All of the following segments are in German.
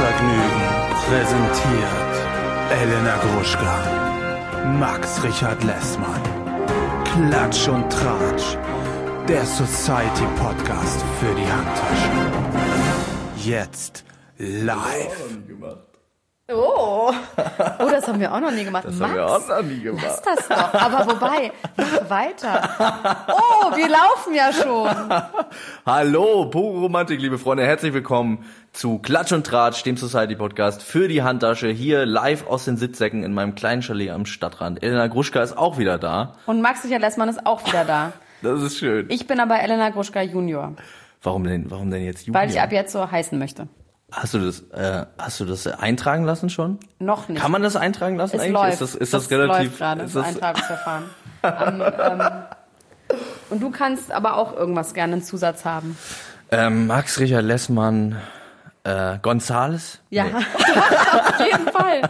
Hörvergnügen präsentiert Elena Gruschka, Max Richard Lessmann, Klatsch und Tratsch, der Society Podcast für die Handtasche. Jetzt live. Oh, das haben wir auch noch nie gemacht. Das Max, haben wir auch noch nie gemacht. lass das doch. Aber wobei, mach weiter. Oh, wir laufen ja schon. Hallo, pure Romantik, liebe Freunde. Herzlich willkommen zu Klatsch und Tratsch, dem Society-Podcast für die Handtasche. Hier live aus den Sitzsäcken in meinem kleinen Chalet am Stadtrand. Elena Gruschka ist auch wieder da. Und Max Richard Lessmann ist auch wieder da. Das ist schön. Ich bin aber Elena Gruschka Junior. Warum denn jetzt Junior? Weil ich ab jetzt so heißen möchte. Hast du das eintragen lassen schon? Noch nicht. Kann man das eintragen lassen Es eigentlich? läuft. Ist das relativ? Läuft gerade, das Eintragungsverfahren. Und du kannst aber auch irgendwas gerne einen Zusatz haben. Max Richard Lessmann, Gonzales? Ja, Nee. auf jeden Fall.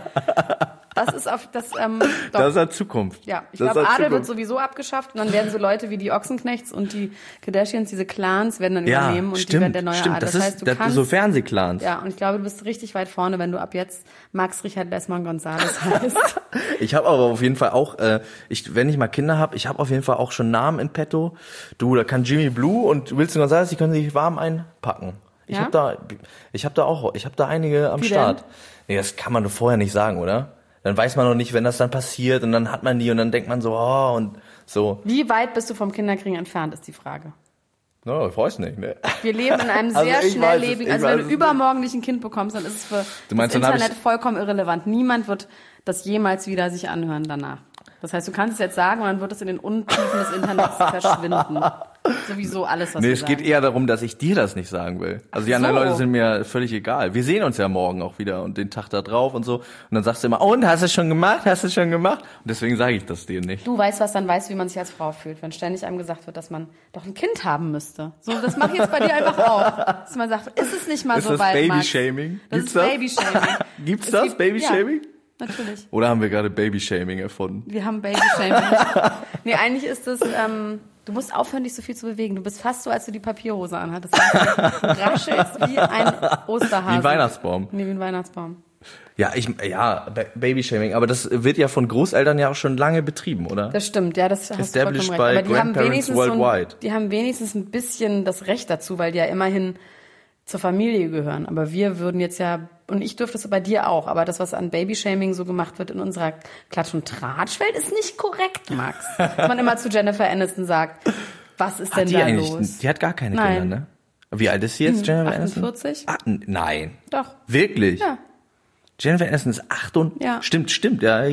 Das ist auf das. Doch. Das hat Zukunft. Ja, ich Das glaube, hat Adel wird Zukunft. sowieso abgeschafft und dann werden so Leute wie die Ochsenknechts und die Kardashians, diese Clans, werden dann übernehmen und die werden der neue stimmt. Adel. Das Das heißt, du ist kannst. so Fernsehclans. Ja, und ich glaube, du bist richtig weit vorne, wenn du ab jetzt Max Richard Lessmann Gonzales heißt. Ich habe aber auf jeden Fall auch, wenn ich mal Kinder habe, ich habe auf jeden Fall auch schon Namen in petto. Du, da kann Jimmy Blue und Wilson Gonzales, die können sich warm einpacken. Ich Ja? habe da einige am Wie Start. denn? Nee, das kann man doch vorher nicht sagen, oder? Dann weiß man noch nicht, wenn das dann passiert und dann hat man die und dann denkt man so, oh und so. Wie weit bist du vom Kinderkriegen entfernt, ist die Frage. No, ich weiß nicht, ne? Wir leben in einem Also sehr ich schnelllebigen, weiß es, also wenn ich du weiß es übermorgen nicht ein Kind bekommst, dann ist es für Du meinst, das dann hab Internet vollkommen irrelevant. Niemand wird das jemals wieder sich anhören danach. Das heißt, du kannst es jetzt sagen und dann wird es in den Untiefen des Internets verschwinden. Sowieso alles, was Nee, wir es geht sagen. eher darum, dass ich dir das nicht sagen will. Also die anderen so. Leute sind mir völlig egal. Wir sehen uns ja morgen auch wieder und den Tag da drauf und so. Und dann sagst du immer, und, hast du es schon gemacht? Hast du es schon gemacht? Und deswegen sage ich das dir nicht. Du weißt was, dann weißt du, wie man sich als Frau fühlt, wenn ständig einem gesagt wird, dass man doch ein Kind haben müsste. So, das mache ich jetzt bei dir einfach auch. Dass man sagt, ist es nicht mal Ist so das weit, Babyshaming? Max? Das Gibt's ist das? Babyshaming. Gibt's Es das? gibt- Babyshaming? Ja, natürlich. Oder haben wir gerade Babyshaming erfunden? Wir haben Babyshaming. Nee, eigentlich ist es, du musst aufhören, dich so viel zu bewegen. Du bist fast so, als du die Papierhose anhattest. Du raschelst wie ein Osterhase. Wie ein Weihnachtsbaum. Nee, wie ein Weihnachtsbaum. Ja, Babyshaming. Aber das wird ja von Großeltern ja auch schon lange betrieben, oder? Das stimmt, ja, das hast du Established vollkommen recht. by Aber die haben grandparents wenigstens worldwide. die haben wenigstens ein bisschen das Recht dazu, weil die ja immerhin zur Familie gehören. Aber wir würden jetzt ja, und ich dürfte es bei dir auch, aber das, was an Babyshaming so gemacht wird in unserer Klatsch- und Tratschwelt, ist nicht korrekt, Max. Dass man immer zu Jennifer Aniston sagt, was ist denn Hat die da eigentlich, los? die hat gar keine Nein. Kinder, ne? Wie alt ist sie jetzt, Jennifer Aniston? 48? Nein. Doch. Wirklich? Ja. Jennifer Aniston ist 88. Ja. Stimmt. Ja.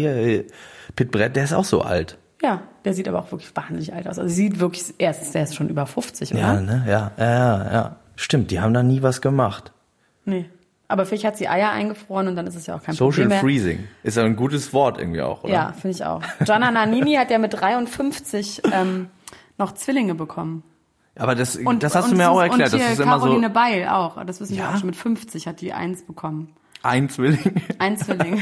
Pitt Brett, der ist auch so alt. Ja, der sieht aber auch wirklich wahnsinnig alt aus. Also sieht wirklich, der ist schon über 50, oder? Ja, ne? Ja. Stimmt, die haben da nie was gemacht. Nee. Aber vielleicht hat sie Eier eingefroren und dann ist es ja auch kein Social Problem mehr. Freezing. Ist ja ein gutes Wort irgendwie auch, oder? Ja, finde ich auch. Gianna Nannini hat ja mit 53 noch Zwillinge bekommen. Aber das hast du mir auch erklärt. Und Das hier ist immer Caroline so Beil auch. Das wissen wir Ja? auch schon. Mit 50 hat die 1 bekommen. ein Zwilling. Ein Zwilling.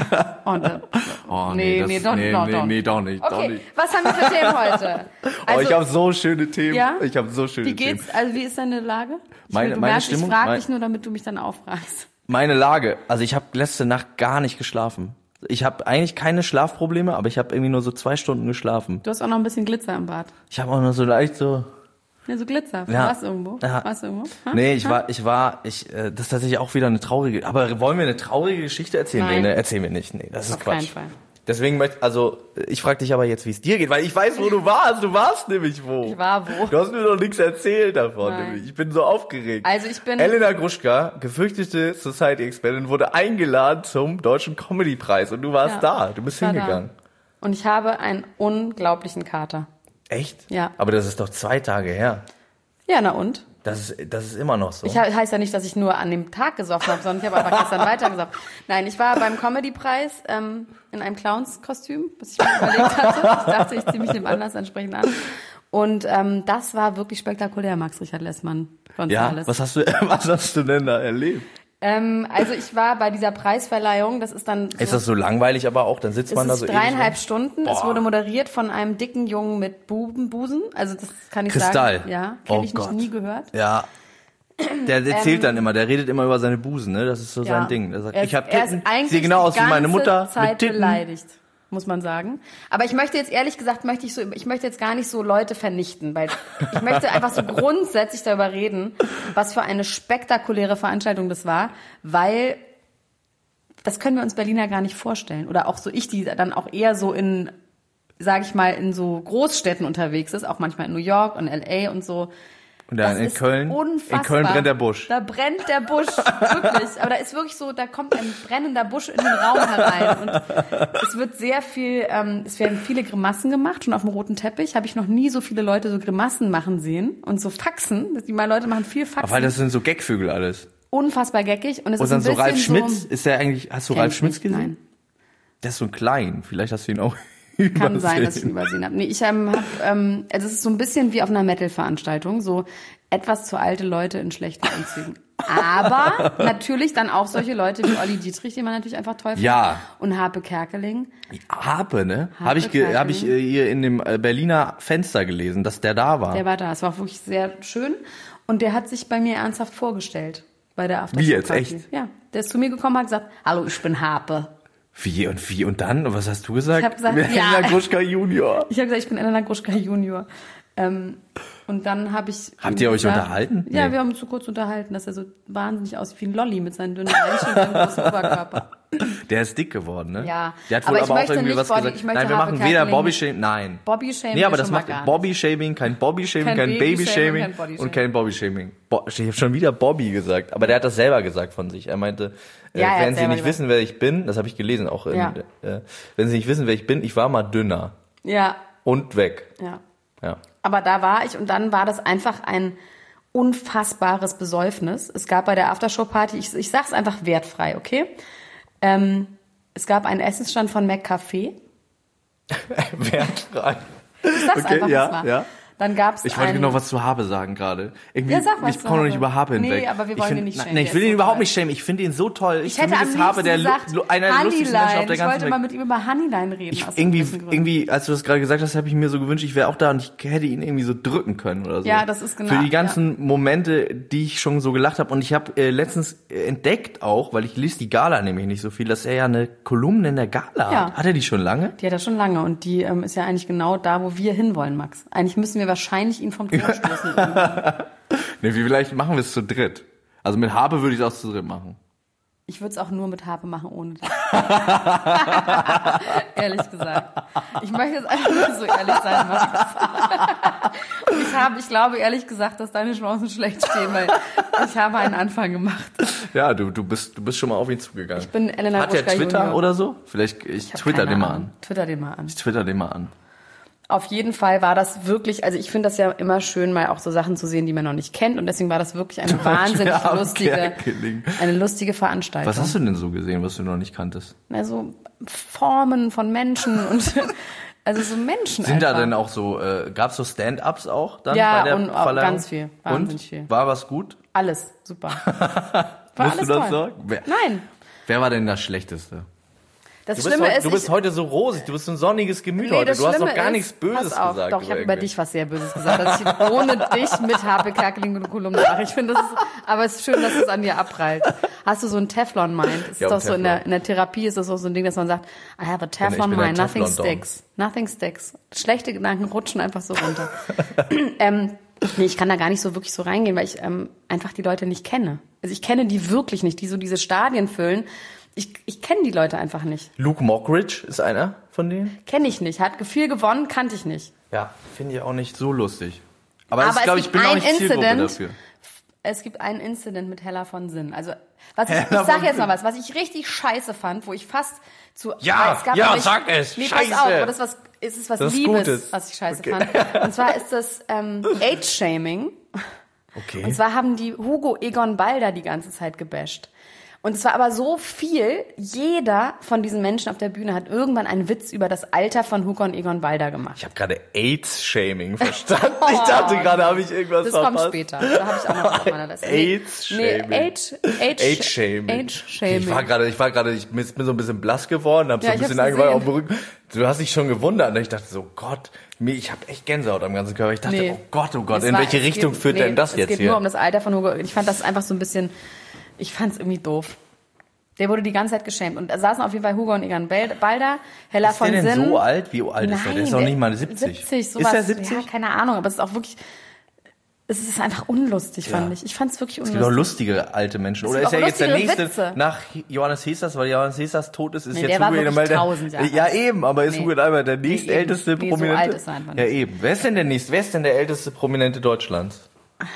Oh, nee, doch nicht. doch nicht. Okay, was haben wir für Themen heute? Oh, ich habe so schöne Themen. Ja? Ich habe so schöne Wie Themen. geht's? Also wie ist deine Lage? Meine merkst, Stimmung? Ich frage dich nur, damit du mich dann auffragst. Meine Lage. Also ich habe letzte Nacht gar nicht geschlafen. Ich habe eigentlich keine Schlafprobleme, aber ich habe irgendwie nur so 2 Stunden geschlafen. Du hast auch noch ein bisschen Glitzer im Bad. Ich habe auch nur so leicht so... Ja, so Glitzer. Ja. Warst du irgendwo? Ja. Warst du irgendwo? Ha? Nee, das ist tatsächlich auch wieder eine traurige... Aber wollen wir eine traurige Geschichte erzählen? Nein. Nee, erzählen wir nicht. Nee, das ist Auf Quatsch. keinen Fall. Deswegen ich frage dich aber jetzt, wie es dir geht, weil ich weiß, wo du warst. Du warst nämlich wo. Ich war wo? Du hast mir noch nichts erzählt davon. Nein. Nämlich. Ich bin so aufgeregt. Also ich bin... Elena Gruschka, gefürchtete Society-Expertin, wurde eingeladen zum Deutschen Comedy-Preis und du warst da. Du bist war hingegangen. Da. Und ich habe einen unglaublichen Kater. Echt? Ja. Aber das ist doch 2 Tage her. Ja, na und? Das ist immer noch so. Heißt ja nicht, dass ich nur an dem Tag gesoffen habe, sondern ich habe einfach gestern weitergesoffen. Nein, ich war beim Comedy-Preis in einem Clowns-Kostüm, was ich mir überlegt hatte. Ich dachte, ich ziehe mich dem Anlass entsprechend an. Und das war wirklich spektakulär, Max Richard Lessmann ja, Gonzales. was hast du denn da erlebt? Also ich war bei dieser Preisverleihung, das ist dann so, Ist das so langweilig aber auch? Dann sitzt man da es so ist ewig 3,5 rum? Stunden. Boah. Es wurde moderiert von einem dicken Jungen mit Busen. Also das kann ich Kristall. sagen. Ja, kenne Oh ich nicht, Gott. nie gehört. Ja. Der erzählt dann immer, der redet immer über seine Busen, ne? Das ist so sein Ding. Der sagt, ich hab er ist Titten, eigentlich sehe genau aus die wie meine ganze Mutter Zeit mit Titten. beleidigt, muss man sagen. Aber ich möchte jetzt ehrlich gesagt, ich möchte jetzt gar nicht so Leute vernichten, weil ich möchte einfach so grundsätzlich darüber reden, was für eine spektakuläre Veranstaltung das war, weil das können wir uns Berliner gar nicht vorstellen. Oder auch so ich, die dann auch eher so in, sage ich mal, in so Großstädten unterwegs ist, auch manchmal in New York und LA und so. Und dann in Köln, unfassbar. in Köln brennt der Busch. Da brennt der Busch, wirklich. Aber da ist wirklich so, da kommt ein brennender Busch in den Raum herein. Und es wird sehr viel, es werden viele Grimassen gemacht. Schon auf dem roten Teppich habe ich noch nie so viele Leute so Grimassen machen sehen. Und so Faxen. Die Leute machen viel Faxen. Aber weil das sind so Gagvögel alles. Unfassbar geckig. Und es Und ist dann ein so bisschen Ralf Schmitz, so, ist der eigentlich, hast du Kenn Ralf ich Schmitz nicht, gesehen? nein. Der ist so klein. Vielleicht hast du ihn auch Kann sein, dass ich ihn übersehen habe. Nee, ich habe, also es ist so ein bisschen wie auf einer Metal-Veranstaltung, so etwas zu alte Leute in schlechten Anzügen. Aber natürlich dann auch solche Leute wie Olli Dietrich, die man natürlich einfach toll findet. Ja. Und Harpe Kerkeling. Habe, ne? Harpe Habe ich Kerkeling. hier in dem Berliner Fenster gelesen, dass der da war. Der war da. Es war auch wirklich sehr schön. Und der hat sich bei mir ernsthaft vorgestellt. Bei der Aftershow. Wie jetzt? Echt? Ja. Der ist zu mir gekommen und hat gesagt, hallo, ich bin Harpe. Wie und dann? Und was hast du gesagt? Ich habe gesagt, Elena Gruschka Junior. Ich habe gesagt, ich bin Elena Gruschka Junior. Und dann habe ich... Habt ihr euch unterhalten? Ja, Nee. wir haben uns so kurz unterhalten, dass er so wahnsinnig aussieht wie ein Lolli mit seinen dünnen Beinchen und seinem großen Oberkörper. Der ist dick geworden, ne? Ja. Der hat wohl Aber ich aber auch möchte irgendwie nicht was Body- gesagt. ich möchte Nein, wir Harpe machen weder Kerkeling- Bobby-Shaming, nein. Bobby-Shaming Nee, aber wir das schon mal macht gar nicht. Bobby-Shaming, kein Bobby-Shaming, Kein kein Baby-Shaming, Baby-Shaming kein Body-Shaming. und kein Bobby-Shaming. Ich habe schon wieder Bobby gesagt, aber der hat das selber gesagt von sich. Er meinte, Ja, er hat wenn Sie selber nicht gesagt. wissen, wer ich bin, das habe ich gelesen auch. Ja. Wenn Sie nicht wissen, wer ich bin, ich war mal dünner Ja, und weg. ja. Ja. Aber da war ich und dann war das einfach ein unfassbares Besäufnis. Es gab bei der Aftershow-Party, ich sag's einfach wertfrei, okay? Es gab einen Essensstand von McCafé. Wertfrei. Ich sag's Okay, einfach, ja, was war. ja. Dann gab's Ich wollte einen, noch was zu Habe sagen gerade. Irgendwie, Ja, sag was ich zu komme noch nicht Habe. über Habe hinweg. Nee, aber wir wollen find- ihn nicht schämen, Nee, der ich will ist ihn so überhaupt toll. nicht schämen. Ich finde ihn so toll. Ich hätte am Für mich ist Habe liebsten der gesagt, einer der lustigsten Menschen auf Honeyline. der Ich ganzen wollte Welt. mal mit ihm über Honeyline reden. aus Irgendwie, gewissen Gründen. irgendwie, als du das gerade gesagt hast, habe ich mir so gewünscht, ich wäre auch da und ich hätte ihn irgendwie so drücken können oder so. Ja, das ist genau, Für die ganzen Momente, die ich schon so gelacht habe. Und ich habe letztens entdeckt auch, weil ich lese die Gala nämlich nicht so viel, dass er ja eine Kolumne in der Gala Ja. hat. Hat er die schon lange? Die hat er schon lange und die ist ja eigentlich genau da, wo wir hinwollen, Max. Eigentlich müssen wir wahrscheinlich ihn vom Thron stoßen. Nee, vielleicht machen wir es zu dritt. Also mit Habe würde ich es auch zu dritt machen. Ich würde es auch nur mit Harpe machen, ohne das. Ehrlich gesagt. Ich möchte jetzt einfach nur so ehrlich sein, Max. Ich glaube ehrlich gesagt, dass deine Chancen schlecht stehen, weil ich habe einen Anfang gemacht. Ja, du bist schon mal auf ihn zugegangen. Ich bin Elena Hat der Gruschka Twitter Junior. oder so? Vielleicht, ich hab twitter keine den mal Ahnung. an. Twitter den mal an. Ich twitter den mal an. Auf jeden Fall war das wirklich, also ich finde das ja immer schön, mal auch so Sachen zu sehen, die man noch nicht kennt. Und deswegen war das wirklich eine wahnsinnig Ja, lustige, eine lustige Veranstaltung. Was hast du denn so gesehen, was du noch nicht kanntest? Also Formen von Menschen und also so Menschen Sind da einfach. denn auch so, gab's so Stand-Ups auch dann Ja, bei der und auch Verleihung? ganz viel, wahnsinnig und? viel. War was gut? Alles, super. War Musst alles du das toll. sagen? Wer, Nein, wer war denn das Schlechteste? das Du bist, Schlimme heute, ist, du bist heute so rosig, du bist so ein sonniges Gemüt heute. das Du hast Schlimme doch gar ist, nichts Böses pass auf, gesagt. Doch, ich habe über irgendwie. dich was sehr Böses gesagt, dass ich ohne dich mit Harpe Kerkeling eine Kolumne mache. Ich finde, aber es ist schön, dass es an dir abprallt. Hast du so ein Teflon-Mind? Das ist Ja, doch so in Teflon. der Therapie ist das auch so ein Ding, dass man sagt, I have a ich bin Teflon-Mind, ein nothing Teflon-Dom. sticks. Nothing sticks. Schlechte Gedanken rutschen einfach so runter. Nee, ich kann da gar nicht so wirklich so reingehen, weil ich einfach die Leute nicht kenne. Also ich kenne die wirklich nicht, die so diese Stadien füllen. Ich kenne die Leute einfach nicht. Luke Mockridge ist einer von denen? Kenne ich nicht. Hat viel gewonnen, kannte ich nicht. Ja, finde ich auch nicht so lustig. Aber, Aber ich glaube, es ich gibt bin auch ein nicht Zielgruppe Incident. dafür. Es gibt einen Incident mit Hella von Sinn. Also, ich Hella sag von jetzt Sinn. mal was ich richtig scheiße fand, wo ich fast zu... Ja, gab ja, nämlich- sag es, Nee, scheiße. pass auf, aber das ist was Das ist Liebes, Gutes. was ich scheiße Okay. fand. Und zwar ist das Age-Shaming. Okay. Und zwar haben die Hugo Egon Balder die ganze Zeit gebasht. Und es war aber so viel, jeder von diesen Menschen auf der Bühne hat irgendwann einen Witz über das Alter von Hugo und Egon Balder gemacht. Ich habe gerade AIDS-Shaming verstanden. Ich dachte gerade, habe ich irgendwas verpasst. Das kommt später. Da habe ich auch noch auf meiner Liste. AIDS-Shaming. AIDS-Shaming. Ich bin so ein bisschen blass geworden, habe so ein bisschen angefangen auf dem Rücken. Du hast dich schon gewundert. Und ich dachte so, Gott, ich habe echt Gänsehaut am ganzen Körper. Ich dachte, oh Gott, in welche Richtung führt denn das jetzt hier? Es geht nur um das Alter von Hugo. Ich fand das einfach so ein bisschen... Ich fand's irgendwie doof. Der wurde die ganze Zeit geschämt. Und da saßen auf jeden Fall Hugo und Egon Balder, Hella von Sinn. Ist der denn so alt? Wie alt ist der? Der ist doch nicht mal 70. 70, sowas. Ist er 70? Ja, keine Ahnung. Aber es ist auch wirklich... Es ist einfach unlustig, fand ich. Ich fand's wirklich unlustig. Es gibt auch lustige alte Menschen. Oder ist er jetzt der nächste Witze nach Johannes Hesas, weil Johannes Hesas tot ist jetzt der Hugo war 1000 Jahre. Ja, eben, aber ist Hugo einmal der nächstälteste Prominente? So alt ist er einfach nicht. Ja, eben. Wer ist denn der älteste Prominente Deutschlands?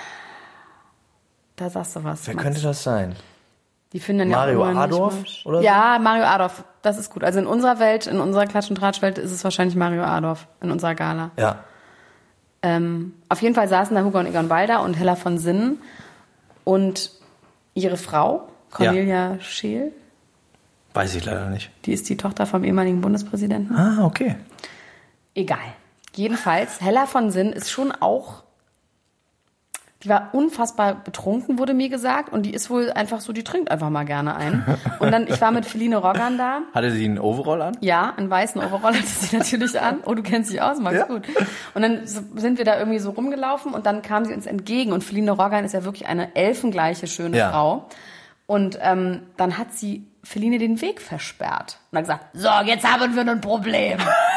Da sagst du was. Wer könnte das sein? Die finden Mario ja auch Adorf oder so? Ja, Mario Adorf, das ist gut. Also in unserer Welt, in unserer Klatsch- und Tratsch-Welt ist es wahrscheinlich Mario Adorf, in unserer Gala. Ja. Auf jeden Fall saßen da Hugo und Egon Balder und Hella von Sinnen und ihre Frau, Cornelia Scheel. Weiß ich leider nicht. Die ist die Tochter vom ehemaligen Bundespräsidenten. Ah, okay. Egal. Jedenfalls, Hella von Sinnen ist schon auch... Die war unfassbar betrunken, wurde mir gesagt. Und die ist wohl einfach so, die trinkt einfach mal gerne ein. Und dann, ich war mit Feline Roggan da. Hatte sie einen Overall an? Ja, einen weißen Overall hatte sie natürlich an. Oh, du kennst dich aus, Max, ja. Gut. Und dann sind wir da irgendwie so rumgelaufen und dann kam sie uns entgegen. Und Feline Roggan ist ja wirklich eine elfengleiche, schöne Frau. Und dann hat sie Feline den Weg versperrt. Und hat gesagt, so, jetzt haben wir ein Problem.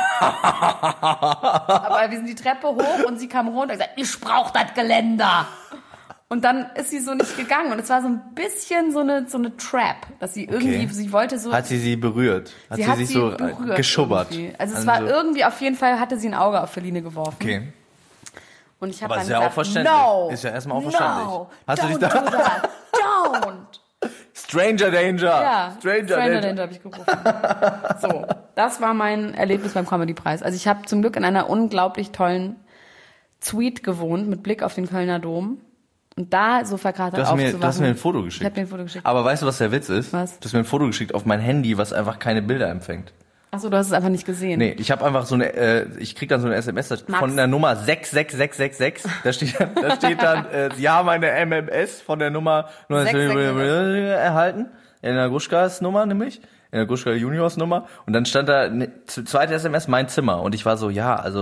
Aber wir sind die Treppe hoch und sie kam runter und hat gesagt, ich brauche das Geländer. Und dann ist sie so nicht gegangen. Und es war so ein bisschen so eine Trap, dass sie irgendwie, sie wollte so... Hat sie berührt? Hat sie sich so geschubbert? Irgendwie. Also es war irgendwie, auf jeden Fall hatte sie ein Auge auf Feline geworfen. Okay. Und ich habe dann gesagt, ist ja auch verständlich. No, ist ja erstmal auch verständlich. No, hast du dich do that. Don't. Stranger Danger. Ja, Stranger Danger habe ich gerufen. So, das war mein Erlebnis beim Comedy-Preis. Also ich habe zum Glück in einer unglaublich tollen Suite gewohnt mit Blick auf den Kölner Dom. Und da so verkratert aufzuwachen. Du hast mir ein Foto geschickt. Ich habe dir ein Foto geschickt. Aber weißt du, was der Witz ist? Was? Du hast mir ein Foto geschickt auf mein Handy, was einfach keine Bilder empfängt. Achso, du hast es einfach nicht gesehen. Nee, ich habe einfach ich krieg dann so eine SMS von der Nummer 66666. Da steht dann, Sie haben eine MMS von der Nummer erhalten. Elena Gruschkas Nummer nämlich. Elena Gruschka Juniors Nummer. Und dann stand da, zweite SMS, mein Zimmer. Und ich war so,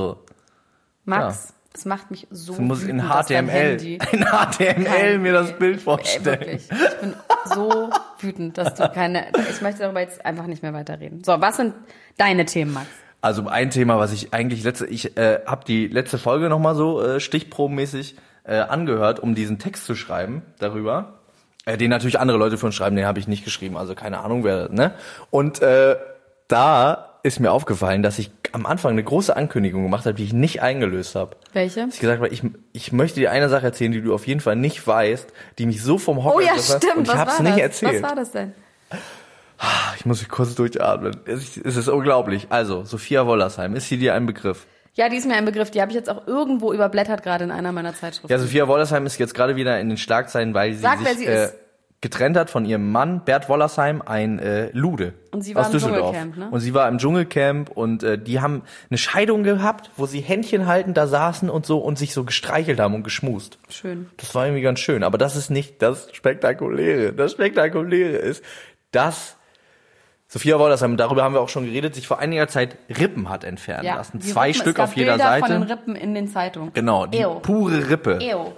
Max, das macht mich so du musst wütend, in HTML mir das Bild vorstellen. Wirklich. Ich bin so wütend, dass du ich möchte darüber jetzt einfach nicht mehr weiterreden. So, was sind deine Themen, Max? Also ein Thema, was ich eigentlich habe die letzte Folge nochmal so stichprobenmäßig angehört, um diesen Text zu schreiben darüber. Den natürlich andere Leute für uns schreiben, den habe ich nicht geschrieben, also keine Ahnung wer, ne? Und da ist mir aufgefallen, dass ich am Anfang eine große Ankündigung gemacht habe, die ich nicht eingelöst habe. Welche? Dass ich gesagt habe, ich möchte dir eine Sache erzählen, die du auf jeden Fall nicht weißt, die mich so vom Hocker gerissen hat, und ich hab's nicht erzählt. Was war das denn? Ich muss mich kurz durchatmen. Es ist unglaublich. Also, Sophia Wollersheim, ist sie dir ein Begriff? Ja, die ist mir ein Begriff. Die habe ich jetzt auch irgendwo überblättert, gerade in einer meiner Zeitschriften. Ja, Sophia Wollersheim ist jetzt gerade wieder in den Schlagzeilen, weil sie sich getrennt hat von ihrem Mann, Bert Wollersheim, ein Lude und sie war aus im Düsseldorf. Dschungelcamp, ne? Und sie war im Dschungelcamp und die haben eine Scheidung gehabt, wo sie Händchen halten, da saßen und so und sich so gestreichelt haben und geschmust. Schön. Das war irgendwie ganz schön, aber das ist nicht das Spektakuläre. Das Spektakuläre ist, dass Sophia Wollersheim, darüber haben wir auch schon geredet, sich vor einiger Zeit Rippen hat entfernen lassen. 2 Stück auf jeder Bilder Seite. Von den Rippen in den Zeitungen. Genau, die pure Rippe.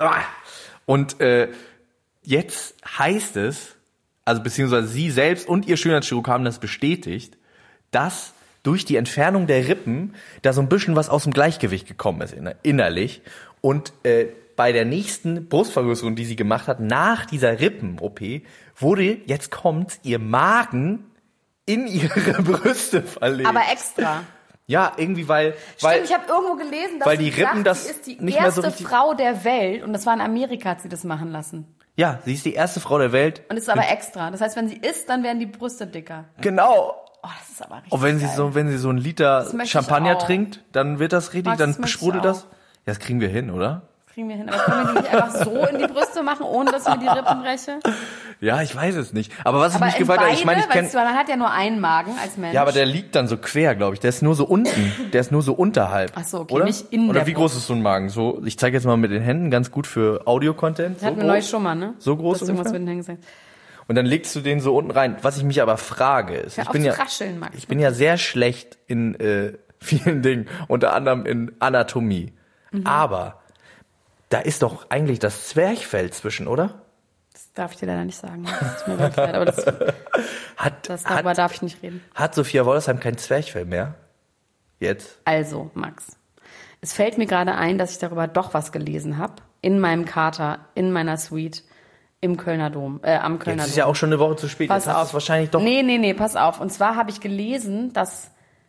Und jetzt heißt es, also beziehungsweise sie selbst und ihr Schönheitschirurg haben das bestätigt, dass durch die Entfernung der Rippen da so ein bisschen was aus dem Gleichgewicht gekommen ist innerlich. Und bei der nächsten Brustvergrößerung, die sie gemacht hat, nach dieser Rippen-OP, wurde, jetzt kommt's, ihr Magen in ihre Brüste verlegt. Aber extra. Ja, irgendwie, weil Stimmt, ich habe irgendwo gelesen, dass weil die Rippen das sie ist die nicht mehr so erste richtig Frau der Welt, und das war in Amerika, hat sie das machen lassen. Ja, sie ist die erste Frau der Welt. Und es ist aber extra. Das heißt, wenn sie isst, dann werden die Brüste dicker. Genau. Oh, das ist aber richtig Und wenn sie so ein Liter Champagner auch. trinkt, dann wird das richtig, Max, dann das möchte ich sprudelt auch. das. Ja, das kriegen wir hin, oder? kriegen wir hin. Aber können wir die nicht einfach so in die Brüste machen, ohne dass ich mir die Rippen breche? Ja, ich weiß es nicht. Aber was ich Aber mich in gefragt habe, beide, ich meine, ich kenne... man hat ja nur einen Magen als Mensch. Ja, aber der liegt dann so quer, glaube ich. Der ist nur so unten. Der ist nur so unterhalb. Ach so, okay, oder? nicht in Oder der wie groß ist so ein Magen? So, ich zeige jetzt mal mit den Händen, ganz gut für Audio-Content. Das hatten wir neulich schon mal, ne? So groß das irgendwas ungefähr? mit den Händen gesagt. Und dann legst du den so unten rein. Was ich mich aber frage ist, Hör ich auf bin zu ja, rascheln, Max. ich bin ja sehr schlecht in vielen Dingen, unter anderem in Anatomie. Aber da ist doch eigentlich das Zwerchfell zwischen, oder? Das darf ich dir leider nicht sagen. Das tut mir wirklich leid, aber darüber darf ich nicht reden. Hat Sophia Wollersheim kein Zwerchfell mehr? Jetzt? Also, Max, es fällt mir gerade ein, dass ich darüber doch was gelesen habe. In meinem Kater, in meiner Suite, im Kölner Dom, am Kölner Jetzt Dom. ist ja auch schon eine Woche zu spät. Pass Jetzt hast du auf. es wahrscheinlich doch... Nee, pass auf. Und zwar habe ich gelesen, dass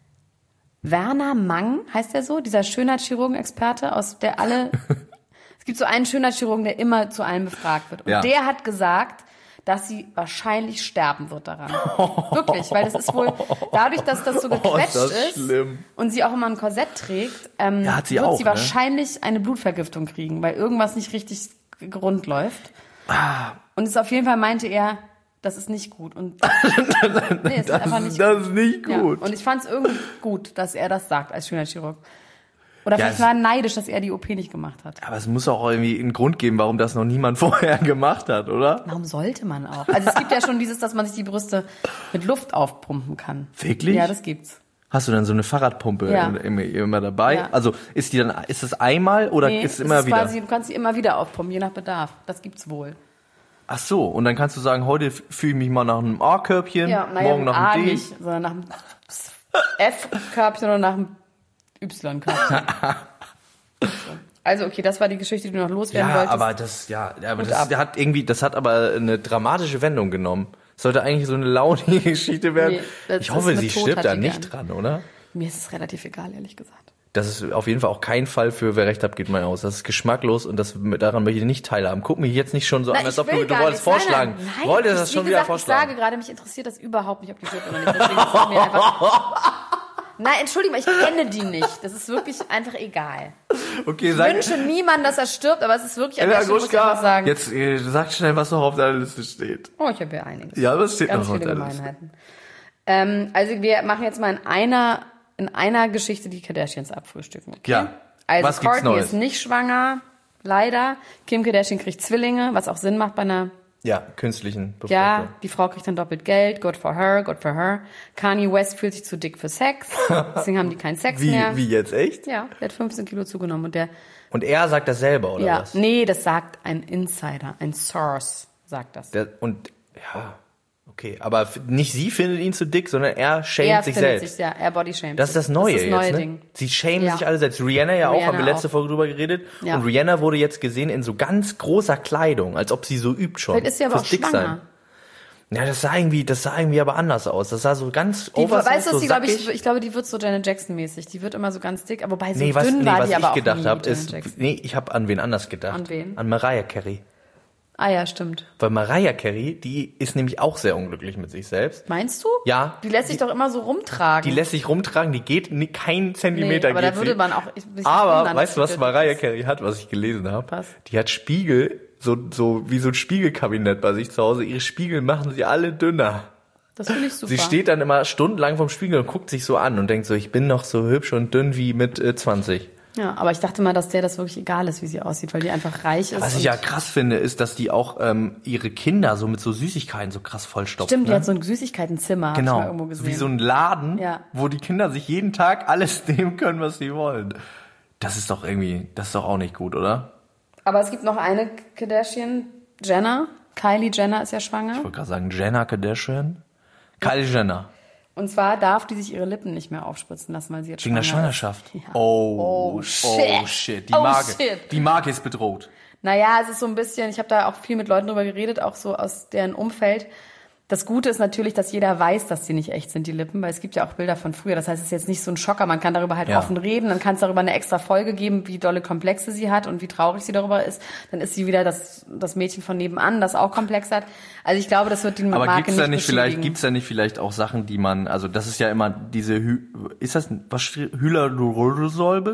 Werner Mang, heißt der so, dieser Schönheitschirurgen-Experte, aus der alle... Es gibt so einen Schönheitschirurgen, der immer zu allem befragt wird. Und Ja. der hat gesagt, dass sie wahrscheinlich sterben wird daran. Wirklich, weil das ist wohl, dadurch, dass das so gequetscht das ist schlimm. und sie auch immer ein Korsett trägt, hat sie wird auch, sie ne? wahrscheinlich eine Blutvergiftung kriegen, weil irgendwas nicht richtig rund läuft. Und es auf jeden Fall meinte er, das ist nicht gut. Und nee, es ist einfach nicht Das ist nicht Ja. gut. Und ich fand es irgendwie gut, dass er das sagt als Schönheitschirurg. Oder Ja, vielleicht war er neidisch, dass er die OP nicht gemacht hat. Aber es muss auch irgendwie einen Grund geben, warum das noch niemand vorher gemacht hat, oder? Warum sollte man auch? Also es gibt ja schon dieses, dass man sich die Brüste mit Luft aufpumpen kann. Wirklich? Ja, das gibt's. Hast du dann so eine Fahrradpumpe Ja. immer dabei? Ja. Also ist das einmal oder Nee, ist es es immer ist wieder? quasi, du kannst sie immer wieder aufpumpen, je nach Bedarf. Das gibt's wohl. Ach so, und dann kannst du sagen, heute fühle ich mich mal nach einem A-Körbchen, Ja, naja, morgen nach A einem D. nicht, sondern nach dem F-Körbchen oder nach dem Y-Körbchen. Also okay, das war die Geschichte, die du noch loswerden Ja, wolltest. aber das hat aber eine dramatische Wendung genommen. Sollte eigentlich so eine launige Geschichte werden. Nee, das ich ist hoffe, mit sie Tod stirbt hat da die nicht gern. dran, oder? Mir ist es relativ egal, ehrlich gesagt. Das ist auf jeden Fall auch kein Fall für wer recht hat, geht mal aus. Das ist geschmacklos und daran möchte ich nicht teilhaben. Guck mich jetzt nicht schon so an, als ob du wolltest vorschlagen. Nein, Wolltest das wie schon gesagt, wieder vorschlagen? Ich sage gerade, mich interessiert das überhaupt nicht, ob die stirbt oder nicht. Deswegen ist es mir einfach... Nein, Entschuldigung, ich kenne die nicht. Das ist wirklich einfach egal. Okay, Ich wünsche niemandem, dass er stirbt, aber es ist wirklich an Elena der Stelle, muss ich einfach Gruschka, sagen. jetzt sag schnell, was noch auf deiner Liste steht. Oh, ich habe ja einiges. Ja, was steht Ganz noch auf viele deiner Liste? Gemeinheiten. Also wir machen jetzt mal in einer Geschichte die Kardashians abfrühstücken. Okay? Ja. Also Was gibt's Kourtney Neues? ist nicht schwanger, leider. Kim Kardashian kriegt Zwillinge, was auch Sinn macht bei einer... Ja, künstlichen Befruchtung. Ja, die Frau kriegt dann doppelt Geld, good for her, good for her. Kanye West fühlt sich zu dick für Sex, deswegen haben die keinen Sex mehr. Wie jetzt, echt? Ja, der hat 15 Kilo zugenommen und der... Und er sagt das selber, oder Ja, was? nee, das sagt ein Insider, ein Source sagt das. Okay, aber nicht sie findet ihn zu dick, sondern er Er schämt sich findet selbst. sich, ja, er bodyshamed Das ist das Neue das neue jetzt, ne? Ding. Sie schämen Ja. sich alle selbst. Rihanna ja auch, Rihanna haben wir letzte auch. Folge drüber geredet. Ja. Und Rihanna wurde jetzt gesehen in so ganz großer Kleidung, als ob sie so übt schon. Vielleicht ist sie aber auch Fürs Dicksein. schwanger. Ja, das sah irgendwie aber anders aus. Das sah so ganz Die, oversized, weißt du, so die, glaube sackig. ich glaube, die wird so Janet Jackson-mäßig. Die wird immer so ganz dick, aber wobei so was dünn war die ich aber auch gedacht nie, habe, Janet ist, Jackson. ich habe an wen anders gedacht. An wen? An Mariah Carey. Ah ja, stimmt. Weil Mariah Carey, die ist nämlich auch sehr unglücklich mit sich selbst. Meinst du? Ja. Die lässt sich doch immer so rumtragen. Die lässt sich rumtragen, die geht keinen Zentimeter aber geht da würde sie. man auch... Ich Aber wundern, weißt du, dass was die Mariah dick ist. Carey hat, was ich gelesen habe? Was? Die hat Spiegel, so wie so ein Spiegelkabinett bei sich zu Hause. Ihre Spiegel machen sie alle dünner. Das finde ich super. Sie steht dann immer stundenlang vorm Spiegel und guckt sich so an und denkt so, ich bin noch so hübsch und dünn wie mit 20. Ja, aber ich dachte mal, dass der das wirklich egal ist, wie sie aussieht, weil die einfach reich ist. Was ich ja krass finde, ist, dass die auch ihre Kinder so mit so Süßigkeiten so krass vollstopft. Stimmt, die ne? hat so ein Süßigkeitenzimmer, hab ich mal irgendwo Genau, gesehen. wie so ein Laden, Ja. wo die Kinder sich jeden Tag alles nehmen können, was sie wollen. Das ist doch auch nicht gut, oder? Aber es gibt noch eine Kardashian, Jenner. Kylie Jenner ist ja schwanger. Ich wollte gerade sagen, Jenna Kardashian. Kylie Jenner. Und zwar darf die sich ihre Lippen nicht mehr aufspritzen lassen, weil sie jetzt Wegen der schwanger Schwangerschaft. ist. Ja. Oh, shit. oh shit. Oh, shit. Die Marke ist bedroht. Naja, es ist so ein bisschen, ich habe da auch viel mit Leuten drüber geredet, auch so aus deren Umfeld. Das Gute ist natürlich, dass jeder weiß, dass die nicht echt sind, die Lippen, weil es gibt ja auch Bilder von früher. Das heißt, es ist jetzt nicht so ein Schocker, man kann darüber halt Ja. offen reden, dann kann es darüber eine extra Folge geben, wie dolle Komplexe sie hat und wie traurig sie darüber ist. Dann ist sie wieder das Mädchen von nebenan, das auch Komplex hat. Also ich glaube, das wird die Aber Marke nicht beschädigen. gibt's da nicht vielleicht auch Sachen, die man, also das ist ja immer diese, ist das was Hyaluronsäure?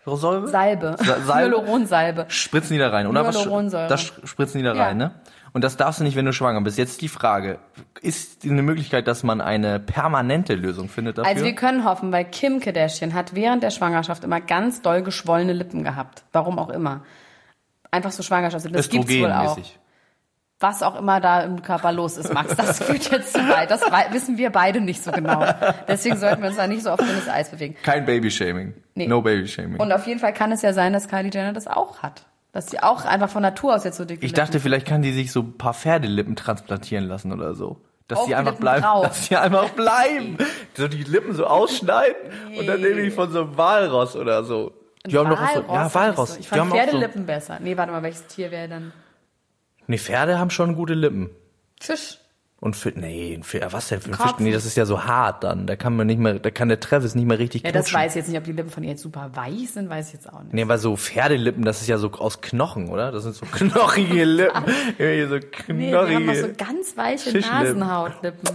Salbe. Hyaluronsalbe. Spritzen die da rein, oder? Hyaluronsäure. Das spritzen die da rein, ne? Und das darfst du nicht, wenn du schwanger bist. Jetzt die Frage, ist eine Möglichkeit, dass man eine permanente Lösung findet dafür? Also wir können hoffen, weil Kim Kardashian hat während der Schwangerschaft immer ganz doll geschwollene Lippen gehabt. Warum auch immer. Einfach so Schwangerschaftslippen. Das gibt's wohl auch. Was auch immer da im Körper los ist, Max, das führt jetzt zu weit. Das wissen wir beide nicht so genau. Deswegen sollten wir uns da nicht so auf dünnes Eis bewegen. Kein Babyshaming. Nee. No Babyshaming. Und auf jeden Fall kann es ja sein, dass Kylie Jenner das auch hat. Dass sie auch einfach von Natur aus jetzt so dicke Ich dachte, vielleicht kann die sich so ein paar Pferdelippen transplantieren lassen oder so. Dass die einfach bleiben. So die Lippen so ausschneiden und dann nehme ich von so einem Walross oder so. Die haben noch so, ja, Walross. So. Ich fand Pferdelippen besser. Nee, warte mal, welches Tier wäre dann? Nee, Pferde haben schon gute Lippen. Fisch. Und was denn für ein Fisch? Nee, das ist ja so hart dann. Da kann der Travis nicht mehr richtig knutschen. Das weiß ich jetzt nicht, ob die Lippen von ihr jetzt super weich sind, weiß ich jetzt auch nicht. Nee, weil so Pferdelippen, das ist ja so aus Knochen, oder? Das sind so knochige Lippen. So knochige die haben noch so ganz weiche Nasenhautlippen.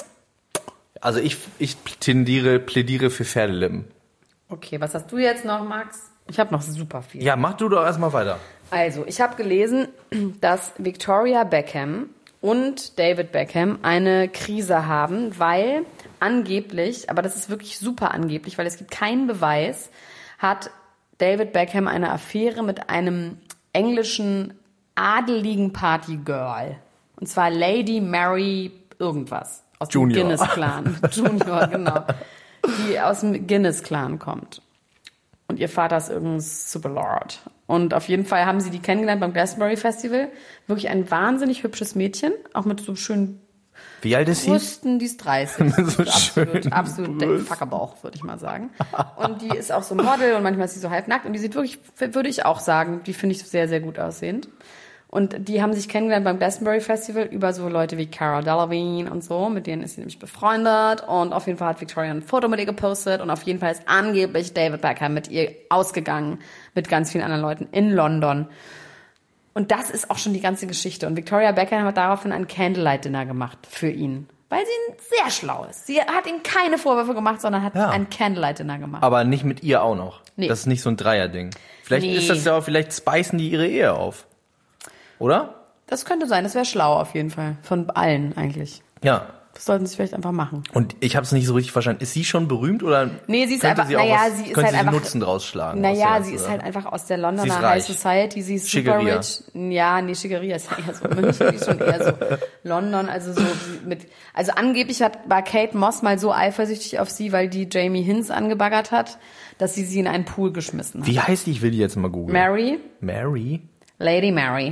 Also ich plädiere für Pferdelippen. Okay, was hast du jetzt noch, Max? Ich habe noch super viel. Ja, mach du doch erstmal weiter. Also, ich habe gelesen, dass Victoria Beckham und David Beckham eine Krise haben, weil angeblich, aber das ist wirklich super angeblich, weil es gibt keinen Beweis, hat David Beckham eine Affäre mit einem englischen adeligen Partygirl. Und zwar Lady Mary irgendwas. Aus dem Guinness-Clan. Junior, genau. Die aus dem Guinness-Clan kommt. Und ihr Vater ist irgendein Superlord. Und auf jeden Fall haben sie die kennengelernt beim Glastonbury Festival. Wirklich ein wahnsinnig hübsches Mädchen, auch mit so schönen Wie alt ist sie? Brüsten, die ist 30. So absolut Fackerbauch, würde ich mal sagen. Und die ist auch so Model und manchmal ist sie so halbnackt. Und die sieht wirklich, würde ich auch sagen, die finde ich sehr, sehr gut aussehend. Und die haben sich kennengelernt beim Glastonbury Festival über so Leute wie Cara Delevingne und so. Mit denen ist sie nämlich befreundet. Und auf jeden Fall hat Victoria ein Foto mit ihr gepostet. Und auf jeden Fall ist angeblich David Beckham mit ihr ausgegangen. Mit ganz vielen anderen Leuten in London. Und das ist auch schon die ganze Geschichte. Und Victoria Beckham hat daraufhin ein Candlelight-Dinner gemacht für ihn. Weil sie sehr schlau ist. Sie hat ihm keine Vorwürfe gemacht, sondern hat ein Candlelight-Dinner gemacht. Aber nicht mit ihr auch noch. Nee. Das ist nicht so ein Dreierding. Vielleicht ist das ja auch, vielleicht spicen die ihre Ehe auf. Oder? Das könnte sein, das wäre schlau auf jeden Fall. Von allen eigentlich. Ja. Das sollten sie vielleicht einfach machen. Und ich habe es nicht so richtig verstanden. Ist sie schon berühmt oder nee, sie ist einfach, sie ist halt einfach Nutzen draus schlagen? Naja, sie ist halt einfach aus der Londoner High Society. Sie ist super rich. Ja, nee, Schickeria ist eher so München, die ist schon eher so London, also so also angeblich war Kate Moss mal so eifersüchtig auf sie, weil die Jamie Hinz angebaggert hat, dass sie in einen Pool geschmissen hat. Wie heißt die? Ich will die jetzt mal googeln. Mary? Lady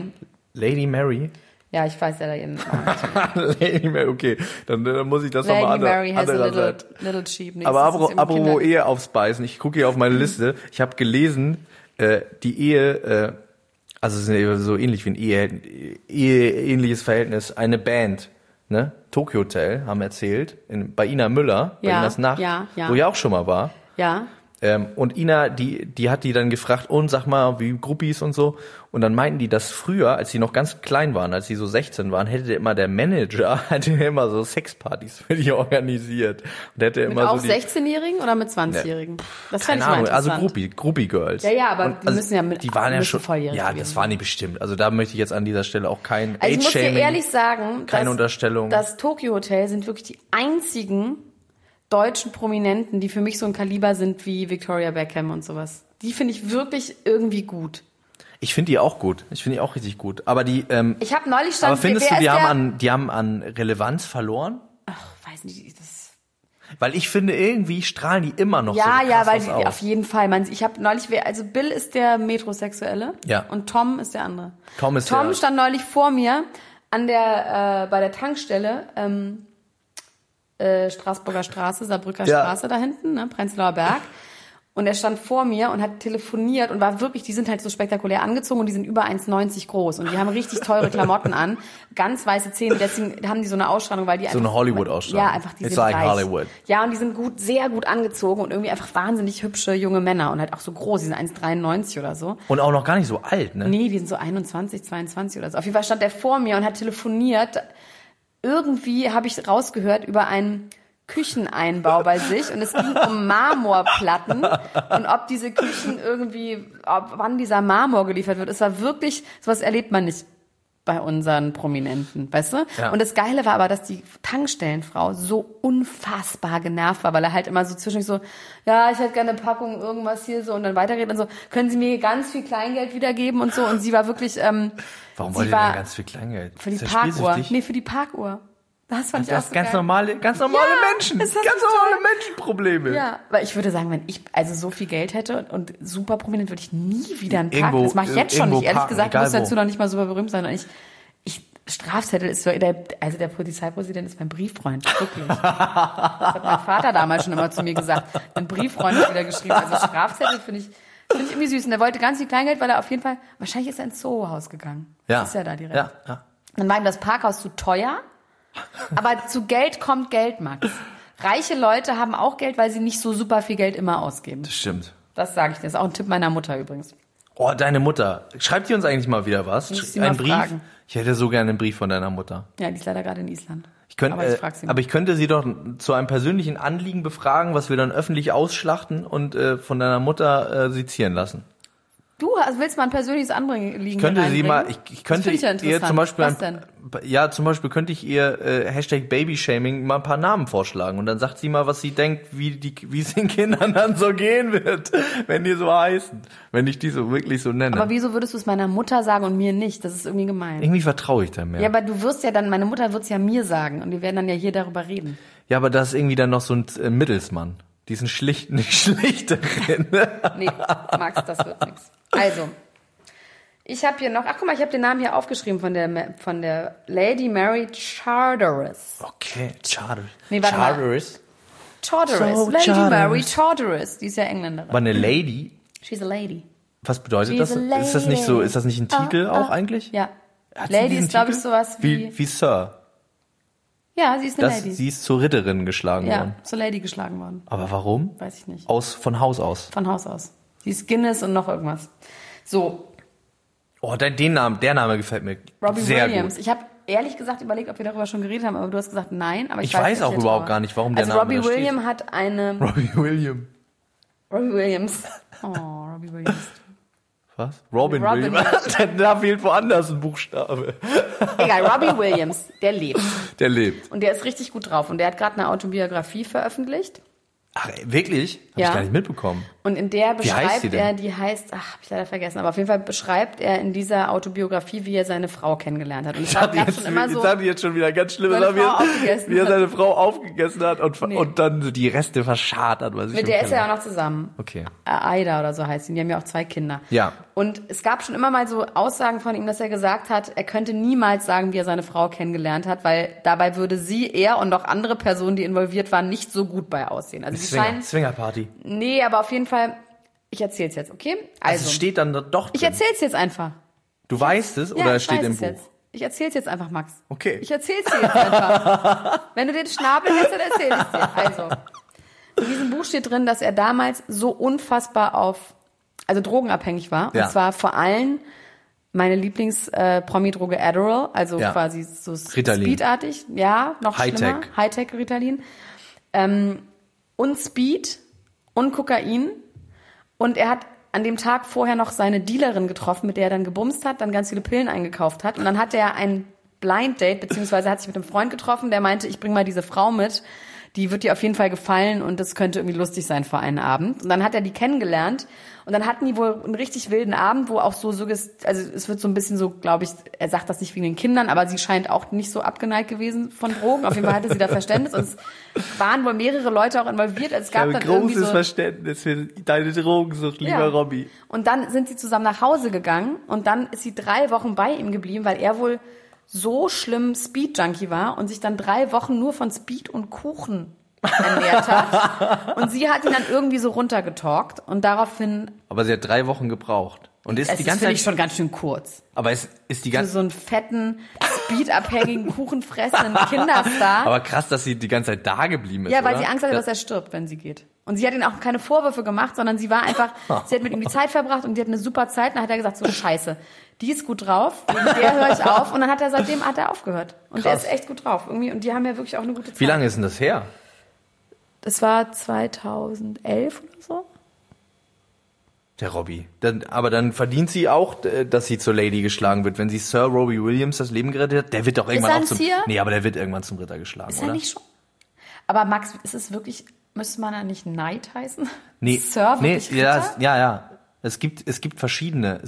Mary? Ja, ich weiß ja da ihren Namen. Lady Mary, okay. Dann muss ich das nochmal Lady Mary has a little cheap. Nee, aber apropos Ehe aufspeisen, ich gucke hier auf meine Liste. Ich habe gelesen, die Ehe, also es ist so ähnlich wie ein ähnliches Verhältnis, eine Band, ne? Tokyo Hotel, haben erzählt, bei Ina Müller, bei Inas Nacht, wo ich auch schon mal war. Ja. Und Ina, die hat die dann gefragt, und sag mal, wie Groupies und so. Und dann meinten die, dass früher, als die noch ganz klein waren, als die so 16 waren, der Manager immer so Sexpartys für die organisiert. Und hätte immer mit auch 16-Jährigen oder mit 20-Jährigen? Das keine Ahnung, also Groupie Girls. Ja, aber die müssen ja die waren ja schon volljährig. Ja, das waren die bestimmt. Also da möchte ich jetzt an dieser Stelle auch kein Age-Shaming. Ich muss dir ehrlich sagen, keine Unterstellung. Das Tokyo Hotel sind wirklich die einzigen deutschen Prominenten, die für mich so ein Kaliber sind wie Victoria Beckham und sowas. Die finde ich wirklich irgendwie gut. Ich finde die auch gut. Ich finde die auch richtig gut. Aber die, ich habe neulich aber findest du, die haben an Relevanz verloren? Ach, weiß nicht. Weil ich finde, irgendwie strahlen die immer noch so krass weil die auf jeden Fall. Ich habe neulich, also Bill ist der Metrosexuelle. Ja. Und Tom ist der andere. Tom stand neulich vor mir bei der Tankstelle, Straßburger Straße, Saarbrücker Straße da hinten, ne, Prenzlauer Berg. Und er stand vor mir und hat telefoniert und war wirklich, die sind halt so spektakulär angezogen und die sind über 1,90 groß und die haben richtig teure Klamotten an, ganz weiße Zähne, deswegen haben die so eine Ausstrahlung, weil die einfach... So eine Hollywood-Ausstrahlung. Ja, einfach, die sind like reich. Hollywood. Ja, und die sind sehr gut angezogen und irgendwie einfach wahnsinnig hübsche junge Männer und halt auch so groß, die sind 1,93 oder so. Und auch noch gar nicht so alt, ne? Nee, die sind so 21, 22 oder so. Auf jeden Fall stand er vor mir und hat telefoniert. Irgendwie habe ich rausgehört über ein Kücheneinbau bei sich und es ging um Marmorplatten und ob diese Küchen wann dieser Marmor geliefert wird. Es war wirklich, sowas erlebt man nicht bei unseren Prominenten, weißt du? Ja. Und das Geile war aber, dass die Tankstellenfrau so unfassbar genervt war, weil er halt immer so zwischendurch so, ja, ich hätte gerne eine Packung irgendwas hier so und dann weiterredet und so, können Sie mir ganz viel Kleingeld wiedergeben und so und sie war wirklich, Warum wollt ihr denn ganz viel Kleingeld? Für die Ist das Parkuhr. spielsüchtig? Nee, für die Parkuhr. Das fand ich auch Das so ganz geil. normale Ja, Menschen. ist das Ganz so normale toll? Menschenprobleme. Ja, weil ich würde sagen, wenn ich also so viel Geld hätte und super prominent, würde ich nie wieder einen Park. Irgendwo- Das mache ich jetzt schon irgendwo nicht. Ehrlich parken, gesagt, egal muss dazu wo. noch nicht mal super berühmt sein. Und Strafzettel ist so, der Polizeipräsident ist mein Brieffreund. Wirklich. Das hat mein Vater damals schon immer zu mir gesagt. Mein Brieffreund hat wieder geschrieben. Also Strafzettel finde ich irgendwie süß. Und der wollte ganz viel Kleingeld, weil er auf jeden Fall, wahrscheinlich ist er ins Soho-Haus gegangen. Ja. Das ist ja da direkt. Ja. Dann war ihm das Parkhaus zu teuer. Aber zu Geld kommt Geld, Max. Reiche Leute haben auch Geld, weil sie nicht so super viel Geld immer ausgeben. Das stimmt. Das sage ich dir. Das ist auch ein Tipp meiner Mutter übrigens. Oh, deine Mutter. Schreibt die uns eigentlich mal wieder was? Muss ich sie mal Ein Brief? fragen. Ich hätte so gerne einen Brief von deiner Mutter. Ja, die ist leider gerade in Island. Aber ich frage sie mal. ich könnte sie doch zu einem persönlichen Anliegen befragen, was wir dann öffentlich ausschlachten und von deiner Mutter sezieren lassen. Du willst mal ein persönliches Anliegen Ich könnte sie mal, ich könnte das find ich ja ihr zum Beispiel, Was denn? zum Beispiel könnte ich ihr Hashtag Babyshaming mal ein paar Namen vorschlagen und dann sagt sie mal, was sie denkt, wie es den Kindern dann so gehen wird, wenn die so heißen, wenn ich die so wirklich so nenne. Aber wieso würdest du es meiner Mutter sagen und mir nicht? Das ist irgendwie gemein. Irgendwie vertraue ich da mehr. Ja, aber du wirst ja dann, meine Mutter wird es ja mir sagen und wir werden dann ja hier darüber reden. Ja, aber da ist irgendwie dann noch so ein Mittelsmann. Diesen schlichteren. Nee, Max, das wird nichts. Also, ich habe hier noch, ach guck mal, ich habe den Namen hier aufgeschrieben von der Lady Mary Charteris. Okay, Charter. Nee, warte mal. Charteris. Charteris. So, Lady Charteris. Mary Charteris. Die ist ja Engländerin. War eine Lady? She's a lady. Was bedeutet She's das? a lady. Ist das nicht so, ist das nicht ein Titel auch eigentlich? Ja. Hat sie Lady diesen ist, glaube ich, Titel? sowas wie... Wie Sir. Ja, sie ist eine Lady. Sie ist zur Ritterin geschlagen Ja, worden. zur Lady geschlagen worden. Aber warum? Weiß ich nicht. Von Haus aus. Von Haus aus. Sie ist Guinness und noch irgendwas. So, Oh, der Name gefällt mir Robbie sehr Williams. gut. Ich habe ehrlich gesagt überlegt, ob wir darüber schon geredet haben, aber du hast gesagt nein. Aber Ich weiß auch überhaupt gar nicht, warum der Name Robbie da steht. Williams hat eine... Robbie Williams. Robbie Williams. Oh, Robbie Williams. Was? Robin Robin Williams. Da fehlt woanders ein Buchstabe. Egal, Robbie Williams, der lebt. Der lebt. Und der ist richtig gut drauf. Und der hat gerade eine Autobiografie veröffentlicht. Ach, wirklich? Hab Ja. ich gar nicht mitbekommen. Und in der heißt beschreibt sie denn? er, die heißt, hab ich leider vergessen, aber auf jeden Fall beschreibt er in dieser Autobiografie, wie er seine Frau kennengelernt hat. Und Ich hatte jetzt schon wieder ganz schlimme Seine Sachen, Frau aufgegessen wie er hat. seine Frau aufgegessen hat Nee. und dann so die Reste verscharrt hat. Was ich mit im der ist er Keller- ja auch noch zusammen. Okay. Aida oder so heißt sie. Die haben ja auch 2 Kinder. Ja. Und es gab schon immer mal so Aussagen von ihm, dass er gesagt hat, er könnte niemals sagen, wie er seine Frau kennengelernt hat, weil dabei würde er und auch andere Personen, die involviert waren, nicht so gut bei aussehen. Also sie scheinen... Swingerparty. Nee, aber auf jeden Fall, ich erzähl's jetzt, okay? Also es steht dann doch drin. ich erzähl's jetzt einfach. Du weißt es Ja, oder es ich steht weiß im es Buch? jetzt. Ich erzähl's jetzt einfach, Max. Okay. Ich erzähl's dir jetzt einfach. Wenn du den Schnabel hättest, dann erzähl ich's dir. Also, in diesem Buch steht drin, dass er damals so unfassbar drogenabhängig war. Ja. Und zwar vor allem meine Lieblings-Promi-Droge Adderall, also Ja. quasi so Ritalin. Speedartig. Ja, noch Hightech. schlimmer. Hightech-Ritalin. Und Speed und Kokain. Und er hat an dem Tag vorher noch seine Dealerin getroffen, mit der er dann gebumst hat, dann ganz viele Pillen eingekauft hat. Und dann hatte er ein Blind Date, beziehungsweise hat sich mit einem Freund getroffen, der meinte, ich bring mal diese Frau mit, die wird dir auf jeden Fall gefallen und das könnte irgendwie lustig sein für einen Abend. Und dann hat er die kennengelernt und dann hatten die wohl einen richtig wilden Abend, wo auch also es wird so ein bisschen so, glaube ich, er sagt das nicht wegen den Kindern, aber sie scheint auch nicht so abgeneigt gewesen von Drogen. Auf jeden Fall hatte sie da Verständnis und es waren wohl mehrere Leute auch involviert. Es gab dann irgendwie großes so Verständnis für deine Drogensucht, lieber Ja. Robby. Und dann sind sie zusammen nach Hause gegangen und dann ist sie 3 Wochen bei ihm geblieben, weil er wohl so schlimm Speed-Junkie war und sich dann 3 Wochen nur von Speed und Kuchen ernährt hat. Und sie hat ihn dann irgendwie so runtergetalkt und daraufhin, Aber sie hat 3 Wochen gebraucht. Und ist es die ist, ganze finde ich, Zeit, schon ganz schön kurz. aber es ist die Für ganze so einen fetten, speedabhängigen, kuchenfressenden Kinderstar. Aber krass, dass sie die ganze Zeit da geblieben ist, Ja, weil oder? sie Angst hatte, dass er stirbt, wenn sie geht. Und sie hat ihm auch keine Vorwürfe gemacht, sondern sie war einfach, sie hat mit ihm die Zeit verbracht und die hat eine super Zeit. Und dann hat er gesagt, so Scheiße, die ist gut drauf, mit der höre ich auf. Und dann seitdem hat er aufgehört. Und Krass. der ist echt gut drauf. Irgendwie, und die haben ja wirklich auch eine gute Zeit. Wie lange ist denn das her? Das war 2011 oder so. Der Robbie. Aber dann verdient sie auch, dass sie zur Lady geschlagen wird. Wenn sie Sir Robbie Williams das Leben gerettet hat, der wird doch irgendwann auch zum... Tier? Nee, aber der wird irgendwann zum Ritter geschlagen, Ist oder? er nicht schon? Aber Max, ist es wirklich, müsste man da nicht Knight heißen? Nee, Sir, wirklich Ritter? ja. Es gibt verschiedene,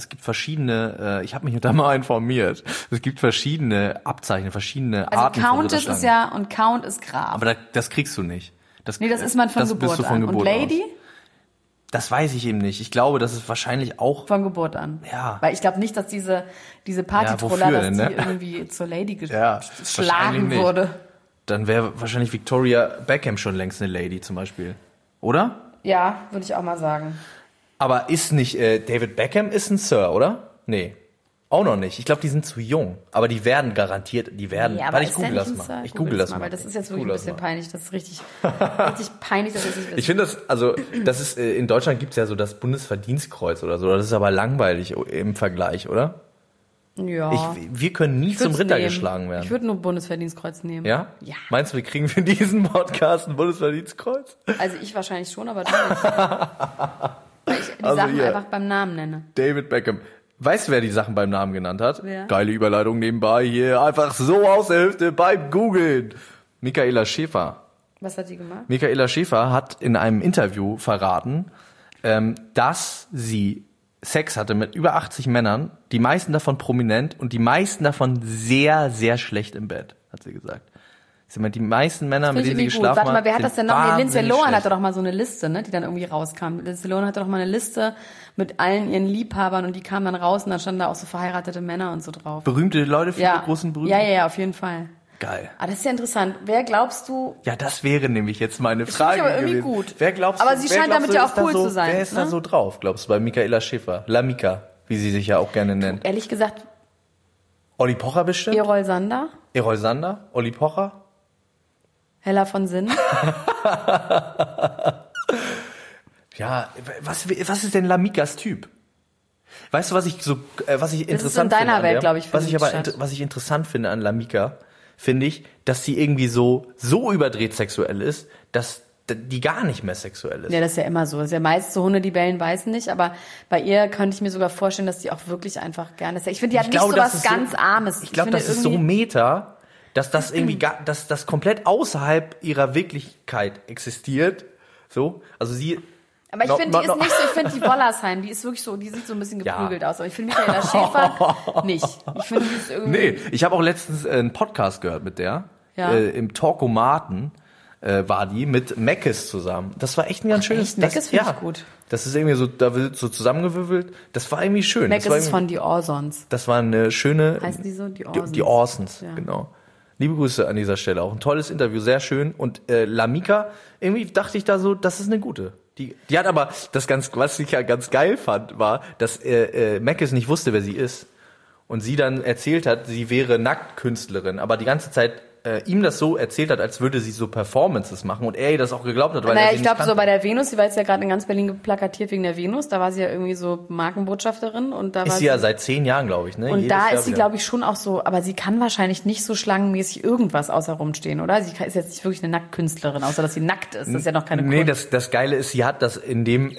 ich habe mich da mal informiert. Es gibt verschiedene Abzeichen, verschiedene Arten von Countess Ritterschlangen. ist ja, und Count ist Graf. Aber das kriegst du nicht. Das ist man von das Geburt bist du von an. Geburt Und Lady? Aus. Das weiß ich eben nicht. Ich glaube, das ist wahrscheinlich auch... Von Geburt an. Ja. Weil ich glaube nicht, dass diese Partytroller, wofür dass denn, die ne? irgendwie zur Lady wahrscheinlich geschlagen nicht. wurde. Dann wäre wahrscheinlich Victoria Beckham schon längst eine Lady zum Beispiel. Oder? Ja, würde ich auch mal sagen. Aber ist nicht, David Beckham ist ein Sir, oder? Nee. Auch noch nicht. Ich glaube, die sind zu jung. Aber die werden garantiert, Ja, aber warte, ich ist der google nicht das ein mal. Sir? Ich google das mal. Weil das ist jetzt wirklich Google ein bisschen das mal. peinlich. Das ist richtig peinlich, dass ich es nicht Ich finde das ist, in Deutschland gibt's ja so das Bundesverdienstkreuz oder so. Das ist aber langweilig im Vergleich, oder? Ja. Wir können nie zum Ritter geschlagen werden. Ich würde nur Bundesverdienstkreuz nehmen. Ja? Ja. Meinst du, wir kriegen für diesen Podcast ein Bundesverdienstkreuz? Also ich wahrscheinlich schon, aber du nicht. Weil ich die Sachen hier. einfach beim Namen nenne. David Beckham. Weißt du, wer die Sachen beim Namen genannt hat? Wer? Geile Überleitung nebenbei hier. Einfach so aus der Hüfte beim Googlen. Michaela Schäfer. Was hat die gemacht? Michaela Schäfer hat in einem Interview verraten, dass sie Sex hatte mit über 80 Männern, die meisten davon prominent und die meisten davon sehr, sehr schlecht im Bett, hat sie gesagt. Sie meint, die meisten Männer, mit denen sie geschlafen hat, Warte mal, wer hat das denn noch? Nee, Lindsay Lohan schlecht. hatte doch mal so eine Liste, ne, die dann irgendwie rauskam. Lindsay Lohan hatte doch mal eine Liste mit allen ihren Liebhabern und die kamen dann raus und dann standen da auch so verheiratete Männer und so drauf. Berühmte Leute, viele großen Berühmte? Ja, auf jeden Fall. Geil. Ah, das ist ja interessant. Wer glaubst du? Ja, das wäre nämlich jetzt meine Das Frage finde ich aber irgendwie gewesen. gut. Wer glaubst Aber du, sie wer scheint glaubst damit du, ja ist auch da cool so, zu sein, Wer ist ne? da so drauf, glaubst du, bei Michaela Schäfer? Lamika, wie sie sich ja auch gerne nennt. Ehrlich gesagt, Olli Pocher bestimmt? Errol Sander, Errol Sander? Olli Pocher? Hella von Sinn. Ja, was ist denn Lamikas Typ? Weißt du, was ich interessant ist in deiner finde? an Welt, der? glaube ich, Was ich aber statt. was ich interessant finde an Lamika, finde ich, dass sie irgendwie so überdreht sexuell ist, dass die gar nicht mehr sexuell ist. Ja, das ist ja immer so. Das ist ja meist so Hunde, die bellen, beißen nicht. Aber bei ihr könnte ich mir sogar vorstellen, dass die auch wirklich einfach gerne... Ich finde, die hat nicht so was ganz Armes. Ich glaube, das ist so meta, dass das irgendwie dass das komplett außerhalb ihrer Wirklichkeit existiert. So, also sie... Aber ich finde, die ist nicht so, ich finde die Wollersheim, die ist wirklich so, die sieht so ein bisschen geprügelt aus. Aber ich finde Michaela Schäfer nicht. Ich finde, die ist irgendwie... Nee, ich habe auch letztens einen Podcast gehört mit der. Ja. Im Talkomaten war die mit Meckes zusammen. Das war echt ein ganz schönes... echt? Meckes finde ich gut. Das ist irgendwie so, da wird so zusammengewürfelt. Das war irgendwie schön. Meckes das war ist von die Orsons. Das war eine schöne... Heißen die so? Die Orsons. Die Orsons, Ja. genau. Liebe Grüße an dieser Stelle. Auch ein tolles Interview, sehr schön. Und Lamika, irgendwie dachte ich da so, das ist eine gute. Die hat aber, was ich ja ganz geil fand, war, dass Meckes nicht wusste, wer sie ist. Und sie dann erzählt hat, sie wäre Nacktkünstlerin, aber die ganze Zeit ihm das so erzählt hat, als würde sie so Performances machen und er ihr das auch geglaubt hat, weil Naja, er sie ich nicht glaube, kannte. so bei der Venus, die war jetzt ja gerade in ganz Berlin plakatiert wegen der Venus, da war sie ja irgendwie so Markenbotschafterin und da war Ist sie ja seit 10 Jahren, glaube ich, ne? und Jedes da Jahr ist sie, wieder. glaube ich, schon auch so, aber sie kann wahrscheinlich nicht so schlangenmäßig irgendwas außer rumstehen, oder? Sie ist jetzt nicht wirklich eine Nacktkünstlerin, außer dass sie nackt ist. Das ist ja noch keine Nee, Kunst. das Geile ist, sie hat das in dem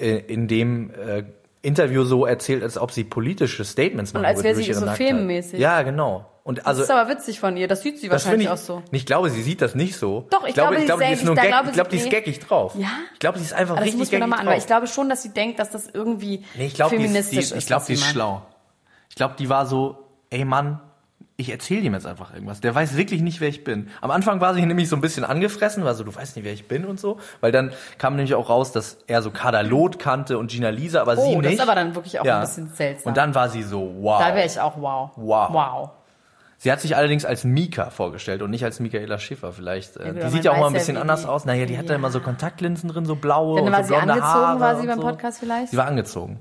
Interview so erzählt, als ob sie politische Statements machen als würde wäre durch sie ihre so Nacktheit. filmmäßig. Ja, genau. Und also Das ist aber witzig von ihr, das sieht sie das wahrscheinlich finde auch so. Ich glaube, sie sieht das nicht so. Doch, ich glaube, die sie ist nur da Gag, glaube ich glaube, sie- die ist nee. gaggig drauf. Ja? Ich glaube, die ist einfach Aber das richtig muss ich mir gaggig nochmal an, drauf. weil ich glaube schon, dass sie denkt, dass das irgendwie Nee, ich glaube, feministisch ist. ich glaube, was die ist sie macht. schlau. Ich glaube, die war so, ey Mann, ich erzähle ihm jetzt einfach irgendwas. Der weiß wirklich nicht, wer ich bin. Am Anfang war sie nämlich so ein bisschen angefressen, war so, du weißt nicht, wer ich bin und so. Weil dann kam nämlich auch raus, dass er so Kader Loth kannte und Gina Lisa, aber sie Oh, nicht. das ist aber dann wirklich auch Ja. ein bisschen seltsam. Und dann war sie so, wow. da wäre ich auch wow. Wow. Sie hat sich allerdings als Mika vorgestellt und nicht als Michaela Schäfer vielleicht. gut, Die aber sieht man ja auch mal weiß ein ja, bisschen wie anders die- aus. Naja, die hat da Ja. immer so Kontaktlinsen drin, so blaue Dann und war so sie blonde angezogen, Haare war sie und beim so. Podcast vielleicht? Sie war angezogen.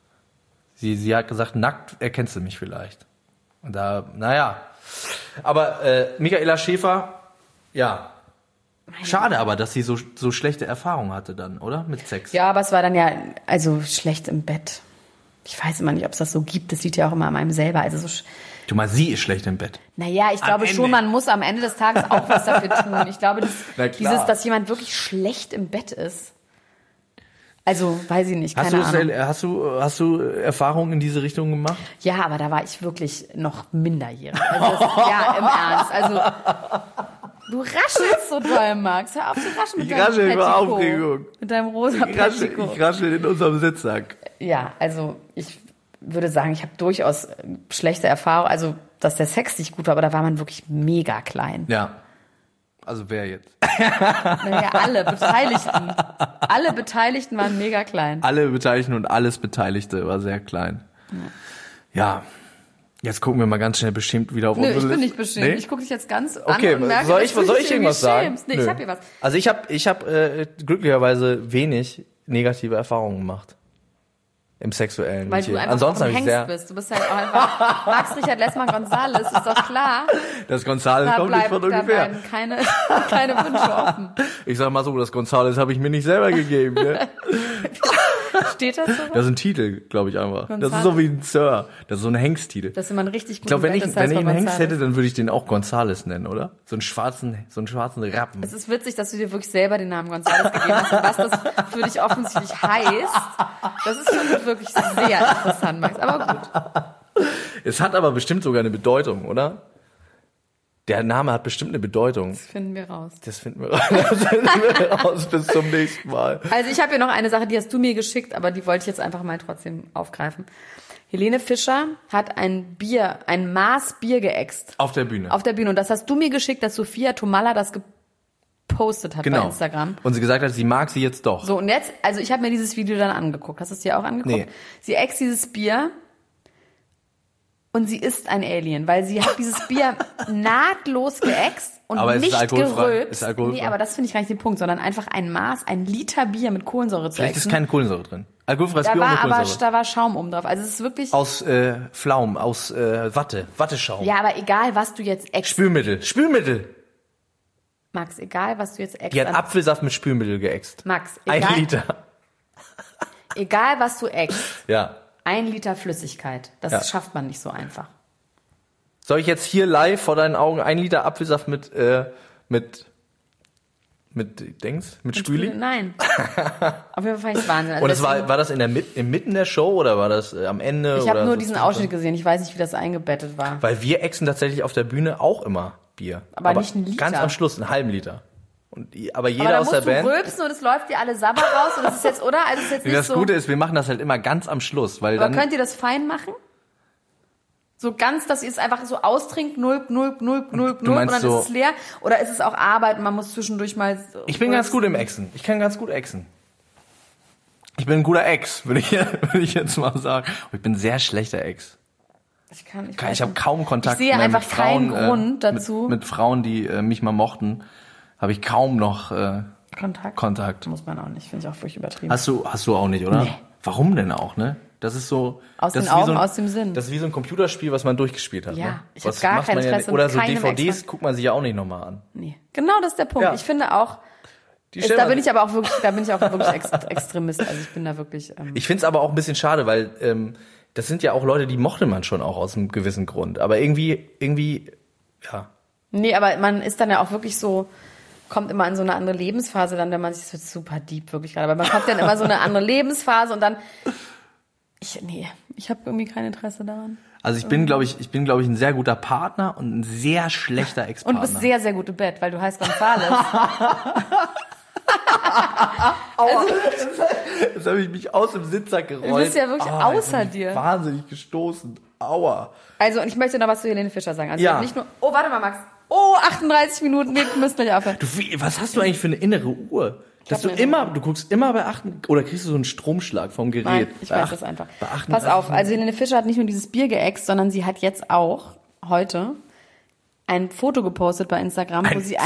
Sie hat gesagt, nackt erkennst du mich vielleicht. Und da, naja. Aber Michaela Schäfer, ja. Schade aber, dass sie so schlechte Erfahrungen hatte dann, oder? Mit Sex. Ja, aber es war dann ja, also schlecht im Bett. Ich weiß immer nicht, ob es das so gibt. Das liegt ja auch immer an einem selber. Also so Du mal, sie ist schlecht im Bett. Naja, ich glaube schon, man muss am Ende des Tages auch was dafür tun. Ich glaube, dass jemand wirklich schlecht im Bett ist. Also, weiß ich nicht, keine Ahnung. Hast du Erfahrungen in diese Richtung gemacht? Ja, aber da war ich wirklich noch minderjährig. Also ja, im Ernst. Also, du raschelst so doll, Max. Hör auf zu rascheln mit deinem Petticoat. Ich raschel über Aufregung. Mit deinem rosa Petticoat. Ich raschel in unserem Sitzsack. Ja, also ich würde sagen, ich habe durchaus schlechte Erfahrungen. Also, dass der Sex nicht gut war, aber da war man wirklich mega klein. Ja. Also wer jetzt? Naja, alle Beteiligten. Alle Beteiligten waren mega klein. Alle Beteiligten und alles Beteiligte war sehr klein. Ja. Jetzt gucken wir mal ganz schnell bestimmt wieder auf unsere Liste. Ich bin nicht bestimmt. Nee? Ich gucke dich jetzt ganz an und merke, soll ich irgendwas sagen? Nee, ich hab hier was. Also ich hab glücklicherweise wenig negative Erfahrungen gemacht. Im Sexuellen. Weil du einfach ansonsten ein Hengst bist. Du bist halt auch einfach Max Richard Lessmann Gonzales, ist doch klar. Das Gonzales kommt nicht von ungefähr. Da bleiben keine Wünsche offen. Ich sag mal so, das Gonzales habe ich mir nicht selber gegeben. Ne? Steht das so? Das ist ein Titel, glaube ich einfach. Gonzales. Das ist so wie ein Sir. Das ist so ein Hengsttitel. Das ist immer ein richtig guter. Ich glaube, wenn ich einen Hengst hätte, dann würde ich den auch Gonzales nennen, oder? So einen schwarzen Rappen. Es ist witzig, dass du dir wirklich selber den Namen Gonzales gegeben hast. Und was das für dich offensichtlich heißt, das ist schon wirklich sehr interessant, Max. Aber gut. Es hat aber bestimmt sogar eine Bedeutung, oder? Der Name hat bestimmt eine Bedeutung. Das finden wir raus. Das finden wir raus. Bis zum nächsten Mal. Also ich habe hier noch eine Sache, die hast du mir geschickt, aber die wollte ich jetzt einfach mal trotzdem aufgreifen. Helene Fischer hat ein Maß Bier geäxt. Auf der Bühne. Und das hast du mir geschickt, dass Sophia Tomalla das gepostet hat bei Instagram. Und sie gesagt hat, sie mag sie jetzt doch. So, und jetzt, also ich habe mir dieses Video dann angeguckt. Hast du es dir auch angeguckt? Nee. Sie äxt dieses Bier. Und sie ist ein Alien, weil sie hat dieses Bier nahtlos geäxt und aber nicht gerülpst. Ist alkoholfrei? Nee, aber das finde ich gar nicht den Punkt, sondern einfach ein Liter Bier mit Kohlensäure zu Vielleicht ächzen. ist keine Kohlensäure drin. Alkoholfreies Bier ohne Kohlensäure. Da war Schaum oben drauf. Also es ist wirklich... Aus Pflaumen, aus Watteschaum. Ja, aber egal, was du jetzt äxt. Spülmittel. Max, egal, was du jetzt äxt. Die hat Apfelsaft mit Spülmittel geäxt. Max, egal. 1 Liter. Egal, was du äxt. Ja. 1 Liter Flüssigkeit. Das schafft man nicht so einfach. Soll ich jetzt hier live vor deinen Augen 1 Liter Apfelsaft mit Spüli? Nein. Auf jeden Fall fand ich Wahnsinn. Also und war das inmitten der Show oder war das am Ende? Ich habe nur diesen Ausschnitt gesehen. Ich weiß nicht, wie das eingebettet war. Weil wir ächzen tatsächlich auf der Bühne auch immer Bier. Aber nicht 1 Liter. Ganz am Schluss, 1/2 Liter. Aber jeder aus der Band. Aber da musst du rülpsen und es läuft dir alle Sabber raus und das ist jetzt, oder? Also ist jetzt nicht das Gute ist, wir machen das halt immer ganz am Schluss, weil aber könnt ihr das fein machen? So ganz, dass ihr es einfach so austrinkt, 0, und dann ist es leer? Oder ist es auch Arbeit und man muss zwischendurch mal... Ich bin ganz gut im Exen. Ich kann ganz gut exen. Ich bin ein guter Ex, würde ich jetzt mal sagen. Ich bin ein sehr schlechter Ex. Ich habe kaum Kontakt ich sehe einfach keinen Grund dazu. Mit Frauen, die mich mal mochten, habe ich kaum noch Kontakt. Muss man auch nicht, finde ich auch wirklich übertrieben. Hast du auch nicht, oder? Nee. Warum denn auch, ne? Das ist so... Aus den Augen, aus dem Sinn. Das ist wie so ein Computerspiel, was man durchgespielt hat. Ja, ne? ich habe gar kein Interesse. Oder so DVDs guckt man sich ja auch nicht nochmal an. Nee, genau das ist der Punkt. Ja. Ich finde auch... Da bin ich auch wirklich Extremist. Also ich bin da wirklich... Ich finde es aber auch ein bisschen schade, weil das sind ja auch Leute, die mochte man schon auch aus einem gewissen Grund. Aber irgendwie, ja. Nee, aber man ist dann ja auch wirklich so... kommt immer in so eine andere Lebensphase dann, wenn man sich, das wird super deep wirklich gerade, aber man kommt dann immer so eine andere Lebensphase und dann, ich habe irgendwie kein Interesse daran. Also ich bin, glaube ich, ein sehr guter Partner und ein sehr schlechter Ex-Partner. Und du bist sehr, sehr gut im Bett, weil du heißt Gonzales. Aua, jetzt habe ich mich aus dem Sitzsack gerollt. Du bist ja wirklich außer dir. Wahnsinnig gestoßen. Aua. Also, und ich möchte noch was zu Helene Fischer sagen. Also ja. Nicht nur, warte mal, Max. 38 Minuten, wir müssen gleich aufhören. Was hast du eigentlich für eine innere Uhr? Du guckst immer bei 8, oder kriegst du so einen Stromschlag vom Gerät? Nein, ich weiß das einfach. Pass auf, also Helene Fischer hat nicht nur dieses Bier geäxt, sondern sie hat jetzt auch heute ein Foto gepostet bei Instagram,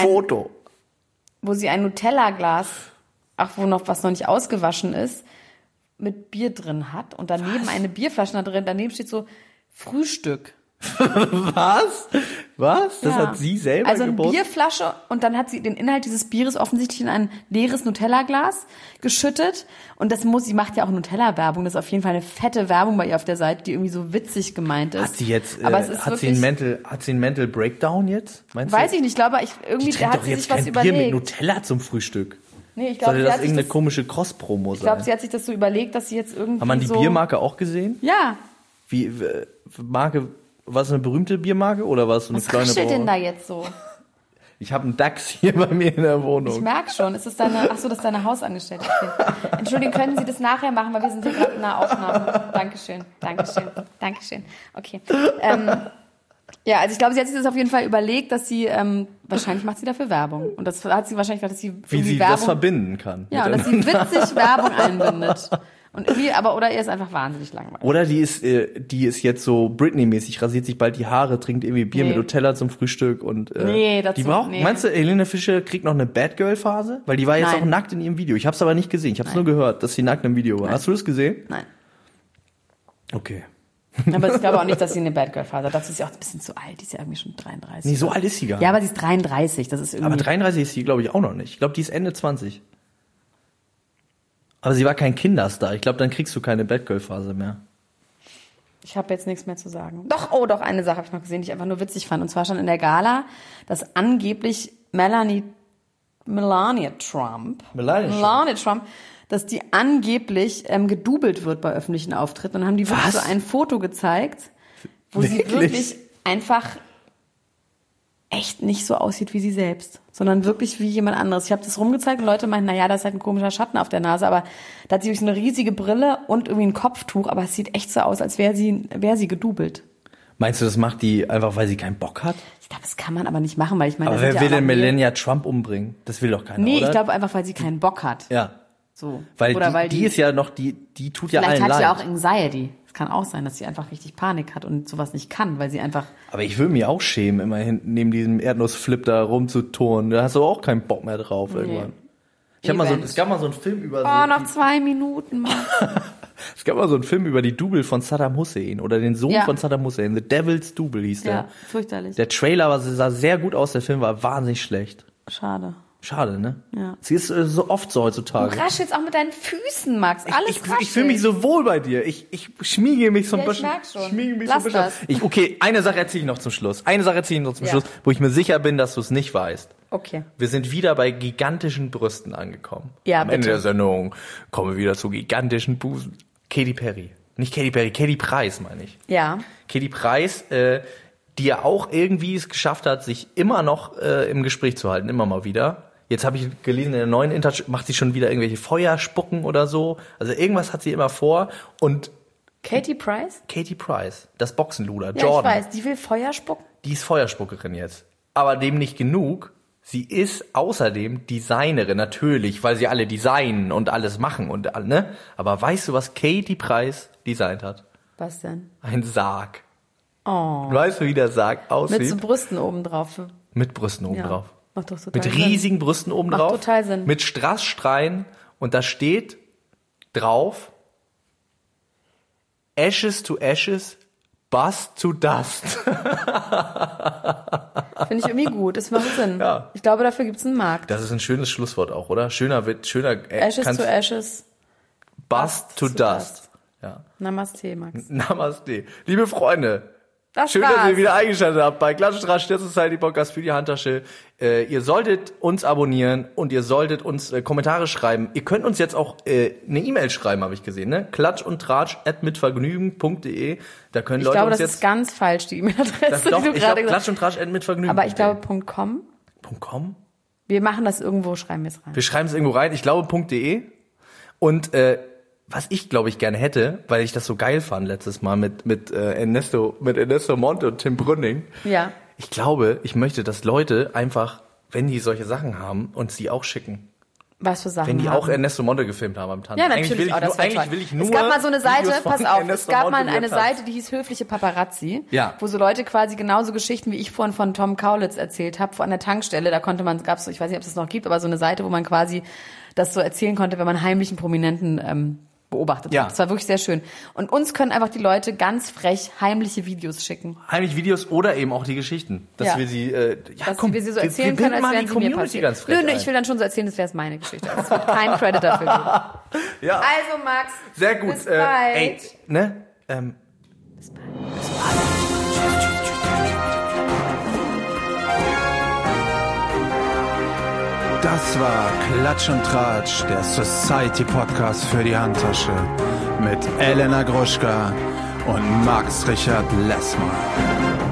wo sie ein Nutella-Glas, was noch nicht ausgewaschen ist, mit Bier drin hat und daneben eine Bierflasche da drin, daneben steht so Frühstück. Was? Was? Das hat sie selber Also eine gepostet? Bierflasche und dann hat sie den Inhalt dieses Bieres offensichtlich in ein leeres Nutella-Glas geschüttet. Und sie macht ja auch Nutella-Werbung. Das ist auf jeden Fall eine fette Werbung bei ihr auf der Seite, die irgendwie so witzig gemeint ist. Hat sie jetzt, aber es ist hat sie einen Mental Breakdown jetzt? Meinst du? Weiß ich nicht, ich glaube, irgendwie Trinkt hat doch sie jetzt sich was kein überlegt. Bier mit Nutella zum Frühstück. Nee, ich glaube, Sollte sie das hat sich irgendeine komische Cross-Promo sein? Ich glaube, sie hat sich das so überlegt, dass sie jetzt irgendwie Hat man die so... Biermarke auch gesehen? Ja. Wie, Marke, war es eine berühmte Biermarke oder war es so eine Was kleine raschelt denn da Brauerei? jetzt so? Ich habe einen Dachs hier bei mir in der Ich Wohnung. merke schon. Ist das das ist deine Hausangestellte. Okay. Entschuldigung, können Sie das nachher machen, weil wir sind hier gerade in einer Aufnahme. Dankeschön. Okay. Ja, also ich glaube, sie hat sich das auf jeden Fall überlegt, dass sie, wahrscheinlich macht sie dafür Werbung. Und das hat sie wahrscheinlich gedacht, dass sie Wie sie Werbung, das verbinden kann. ja, und dass sie witzig Werbung einbindet. Und irgendwie, oder ihr ist einfach wahnsinnig langweilig. Oder die ist jetzt so Britney-mäßig, rasiert sich bald die Haare, trinkt irgendwie Bier mit Nutella zum Frühstück und die braucht. Meinst du, Helene Fischer kriegt noch eine Bad Girl-Phase? Weil die war jetzt Nein. auch nackt in ihrem Video. Ich habe es aber nicht gesehen. Ich habe es nur gehört, dass sie nackt im Video war. Nein. Hast du das gesehen? Nein. Okay. Aber ich glaube auch nicht, dass sie eine Bad Girl Phase hat. Dazu ist sie auch ein bisschen zu alt. Die ist ja irgendwie schon 33. Nee, so alt ist sie gar nicht. Ja, aber sie ist 33. Das ist irgendwie. Aber 33 ist sie, glaube ich, auch noch nicht. Ich glaube, die ist Ende 20. Aber sie war kein Kinderstar. Ich glaube, dann kriegst du keine Bad Girl-Phase mehr. Ich habe jetzt nichts mehr zu sagen. Doch, eine Sache habe ich noch gesehen, die ich einfach nur witzig fand. Und zwar schon in der Gala, dass angeblich Melania Trump, dass die angeblich gedoubelt wird bei öffentlichen Auftritten. Und dann haben die wirklich so ein Foto gezeigt, wo sie wirklich einfach echt nicht so aussieht wie sie selbst, sondern wirklich wie jemand anderes. Ich habe das rumgezeigt und Leute meinten, naja, da ist halt ein komischer Schatten auf der Nase, aber da hat sie wirklich so eine riesige Brille und irgendwie ein Kopftuch, aber es sieht echt so aus, als wäre sie gedoubelt. Meinst du, das macht die einfach, weil sie keinen Bock hat? Ich glaube, das kann man aber nicht machen, weil ich meine... Aber wer will denn Melania Trump umbringen? Das will doch keiner, Nee, oder? ich glaube einfach, weil sie keinen Bock hat. Ja. So. Weil Oder die ist ja noch, die tut ja allen vielleicht hat leid. sie auch Anxiety. Es kann auch sein, dass sie einfach richtig Panik hat und sowas nicht kann, weil sie einfach... Aber ich würde mich auch schämen, immer hinten neben diesem Erdnussflip da rumzuturnen. Da hast du auch keinen Bock mehr drauf irgendwann. Es gab mal so einen Film über noch 2 Minuten, Mann. Es gab mal so einen Film über die Double von Saddam Hussein oder den Sohn von Saddam Hussein. The Devil's Double hieß der. Ja, fürchterlich. Der Trailer sah sehr gut aus, der Film war wahnsinnig schlecht. Schade, ne? Ja. Sie ist so oft so heutzutage. Du rasch jetzt auch mit deinen Füßen, Max. Alles Ich fühle mich so wohl bei dir. Ich schmiege mich so ein Ja, ich bisschen. merk schon. Schmiege mich Lass so ein bisschen. das. Okay, eine Sache erzähle ich noch zum Schluss. Schluss, wo ich mir sicher bin, dass du es nicht weißt. Okay. Wir sind wieder bei gigantischen Brüsten angekommen. Ja, Am Ende bitte. der Sendung kommen wir wieder zu gigantischen Busen. Katy Perry. Nicht Katy Perry, Katy Price meine ich. Ja. Katy Price, die ja auch irgendwie es geschafft hat, sich immer noch im Gespräch zu halten, immer mal wieder. Jetzt habe ich gelesen, in der neuen Interview macht sie schon wieder irgendwelche Feuerspucken oder so. Also irgendwas hat sie immer vor. Und Katy Price? Katy Price, das Boxenluder, Ja, Jordan, ich weiß. Die will Feuer spucken? die ist Feuerspuckerin jetzt. Aber dem nicht genug. Sie ist außerdem Designerin, natürlich, weil sie alle designen und alles machen und ne. Aber weißt du, was Katy Price designt hat? Was denn? Ein Sarg. Oh. Weißt du, wie der Sarg aussieht? Mit so Brüsten oben drauf. Mit Brüsten oben drauf. Macht doch total Mit Sinn. riesigen Brüsten oben Macht drauf. total Sinn. Mit Strassstreien. Und da steht drauf Ashes to Ashes, Bust to Dust. Finde ich irgendwie gut. Das macht Sinn. Ja. Ich glaube, dafür gibt's einen Markt. Das ist ein schönes Schlusswort auch, oder? Schöner Ashes to Ashes, Bust to Dust. Ja. Namaste, Max. Namaste. Liebe Freunde, Das schön, dass war's. ihr wieder eingeschaltet habt bei Klatsch und Tratsch, der Society Podcast für die Handtasche. Ihr solltet uns abonnieren und ihr solltet uns Kommentare schreiben. Ihr könnt uns jetzt auch eine E-Mail schreiben, habe ich gesehen, ne? klatschundtratsch@mitvergnügen.de. Da können Ich Leute glaube, uns das jetzt ist ganz falsch, die E-Mail-Adresse, doch, die du ich gerade glaube gesagt hast. klatschundtratsch@mitvergnügen. Aber ich glaube, .com. .com? Wir machen das irgendwo, schreiben wir es rein. Wir schreiben es irgendwo rein. Ich glaube .de. Und was ich, glaube ich, gerne hätte, weil ich das so geil fand letztes Mal mit Ernesto Monte und Tim Brünning. Ja. Ich glaube, ich möchte, dass Leute einfach, wenn die solche Sachen haben, uns die auch schicken. Was für Sachen Wenn die haben. auch Ernesto Monte gefilmt haben am Tanzen. Ja, natürlich. Eigentlich will ich nur es gab mal so eine Seite, Videos von pass auf, es Ernesto gab Monte, mal wie er eine tanzt. Seite, die hieß Höfliche Paparazzi, Ja. wo so Leute quasi genauso Geschichten, wie ich vorhin von Tom Kaulitz erzählt habe, an der Tankstelle, da konnte man, gab's so, ich weiß nicht, ob es das noch gibt, aber so eine Seite, wo man quasi das so erzählen konnte, wenn man heimlichen Prominenten beobachtet Ja. habe. Das war wirklich sehr schön. Und uns können einfach die Leute ganz frech heimliche Videos schicken. Heimlich Videos oder eben auch die Geschichten, dass Ja. wir sie, Dass wir sie so erzählen können, als wären sie mir passiert. ganz frech. Nö, ich will dann schon so erzählen, das wäre es meine Geschichte. Es wird keinen Credit dafür geben. Ja. Also Max, Sehr gut. bis bald. Ey, ne? Bis bald. Das war Klatsch und Tratsch, der Society-Podcast für die Handtasche mit Elena Gruschka und Max Richard Lessmann.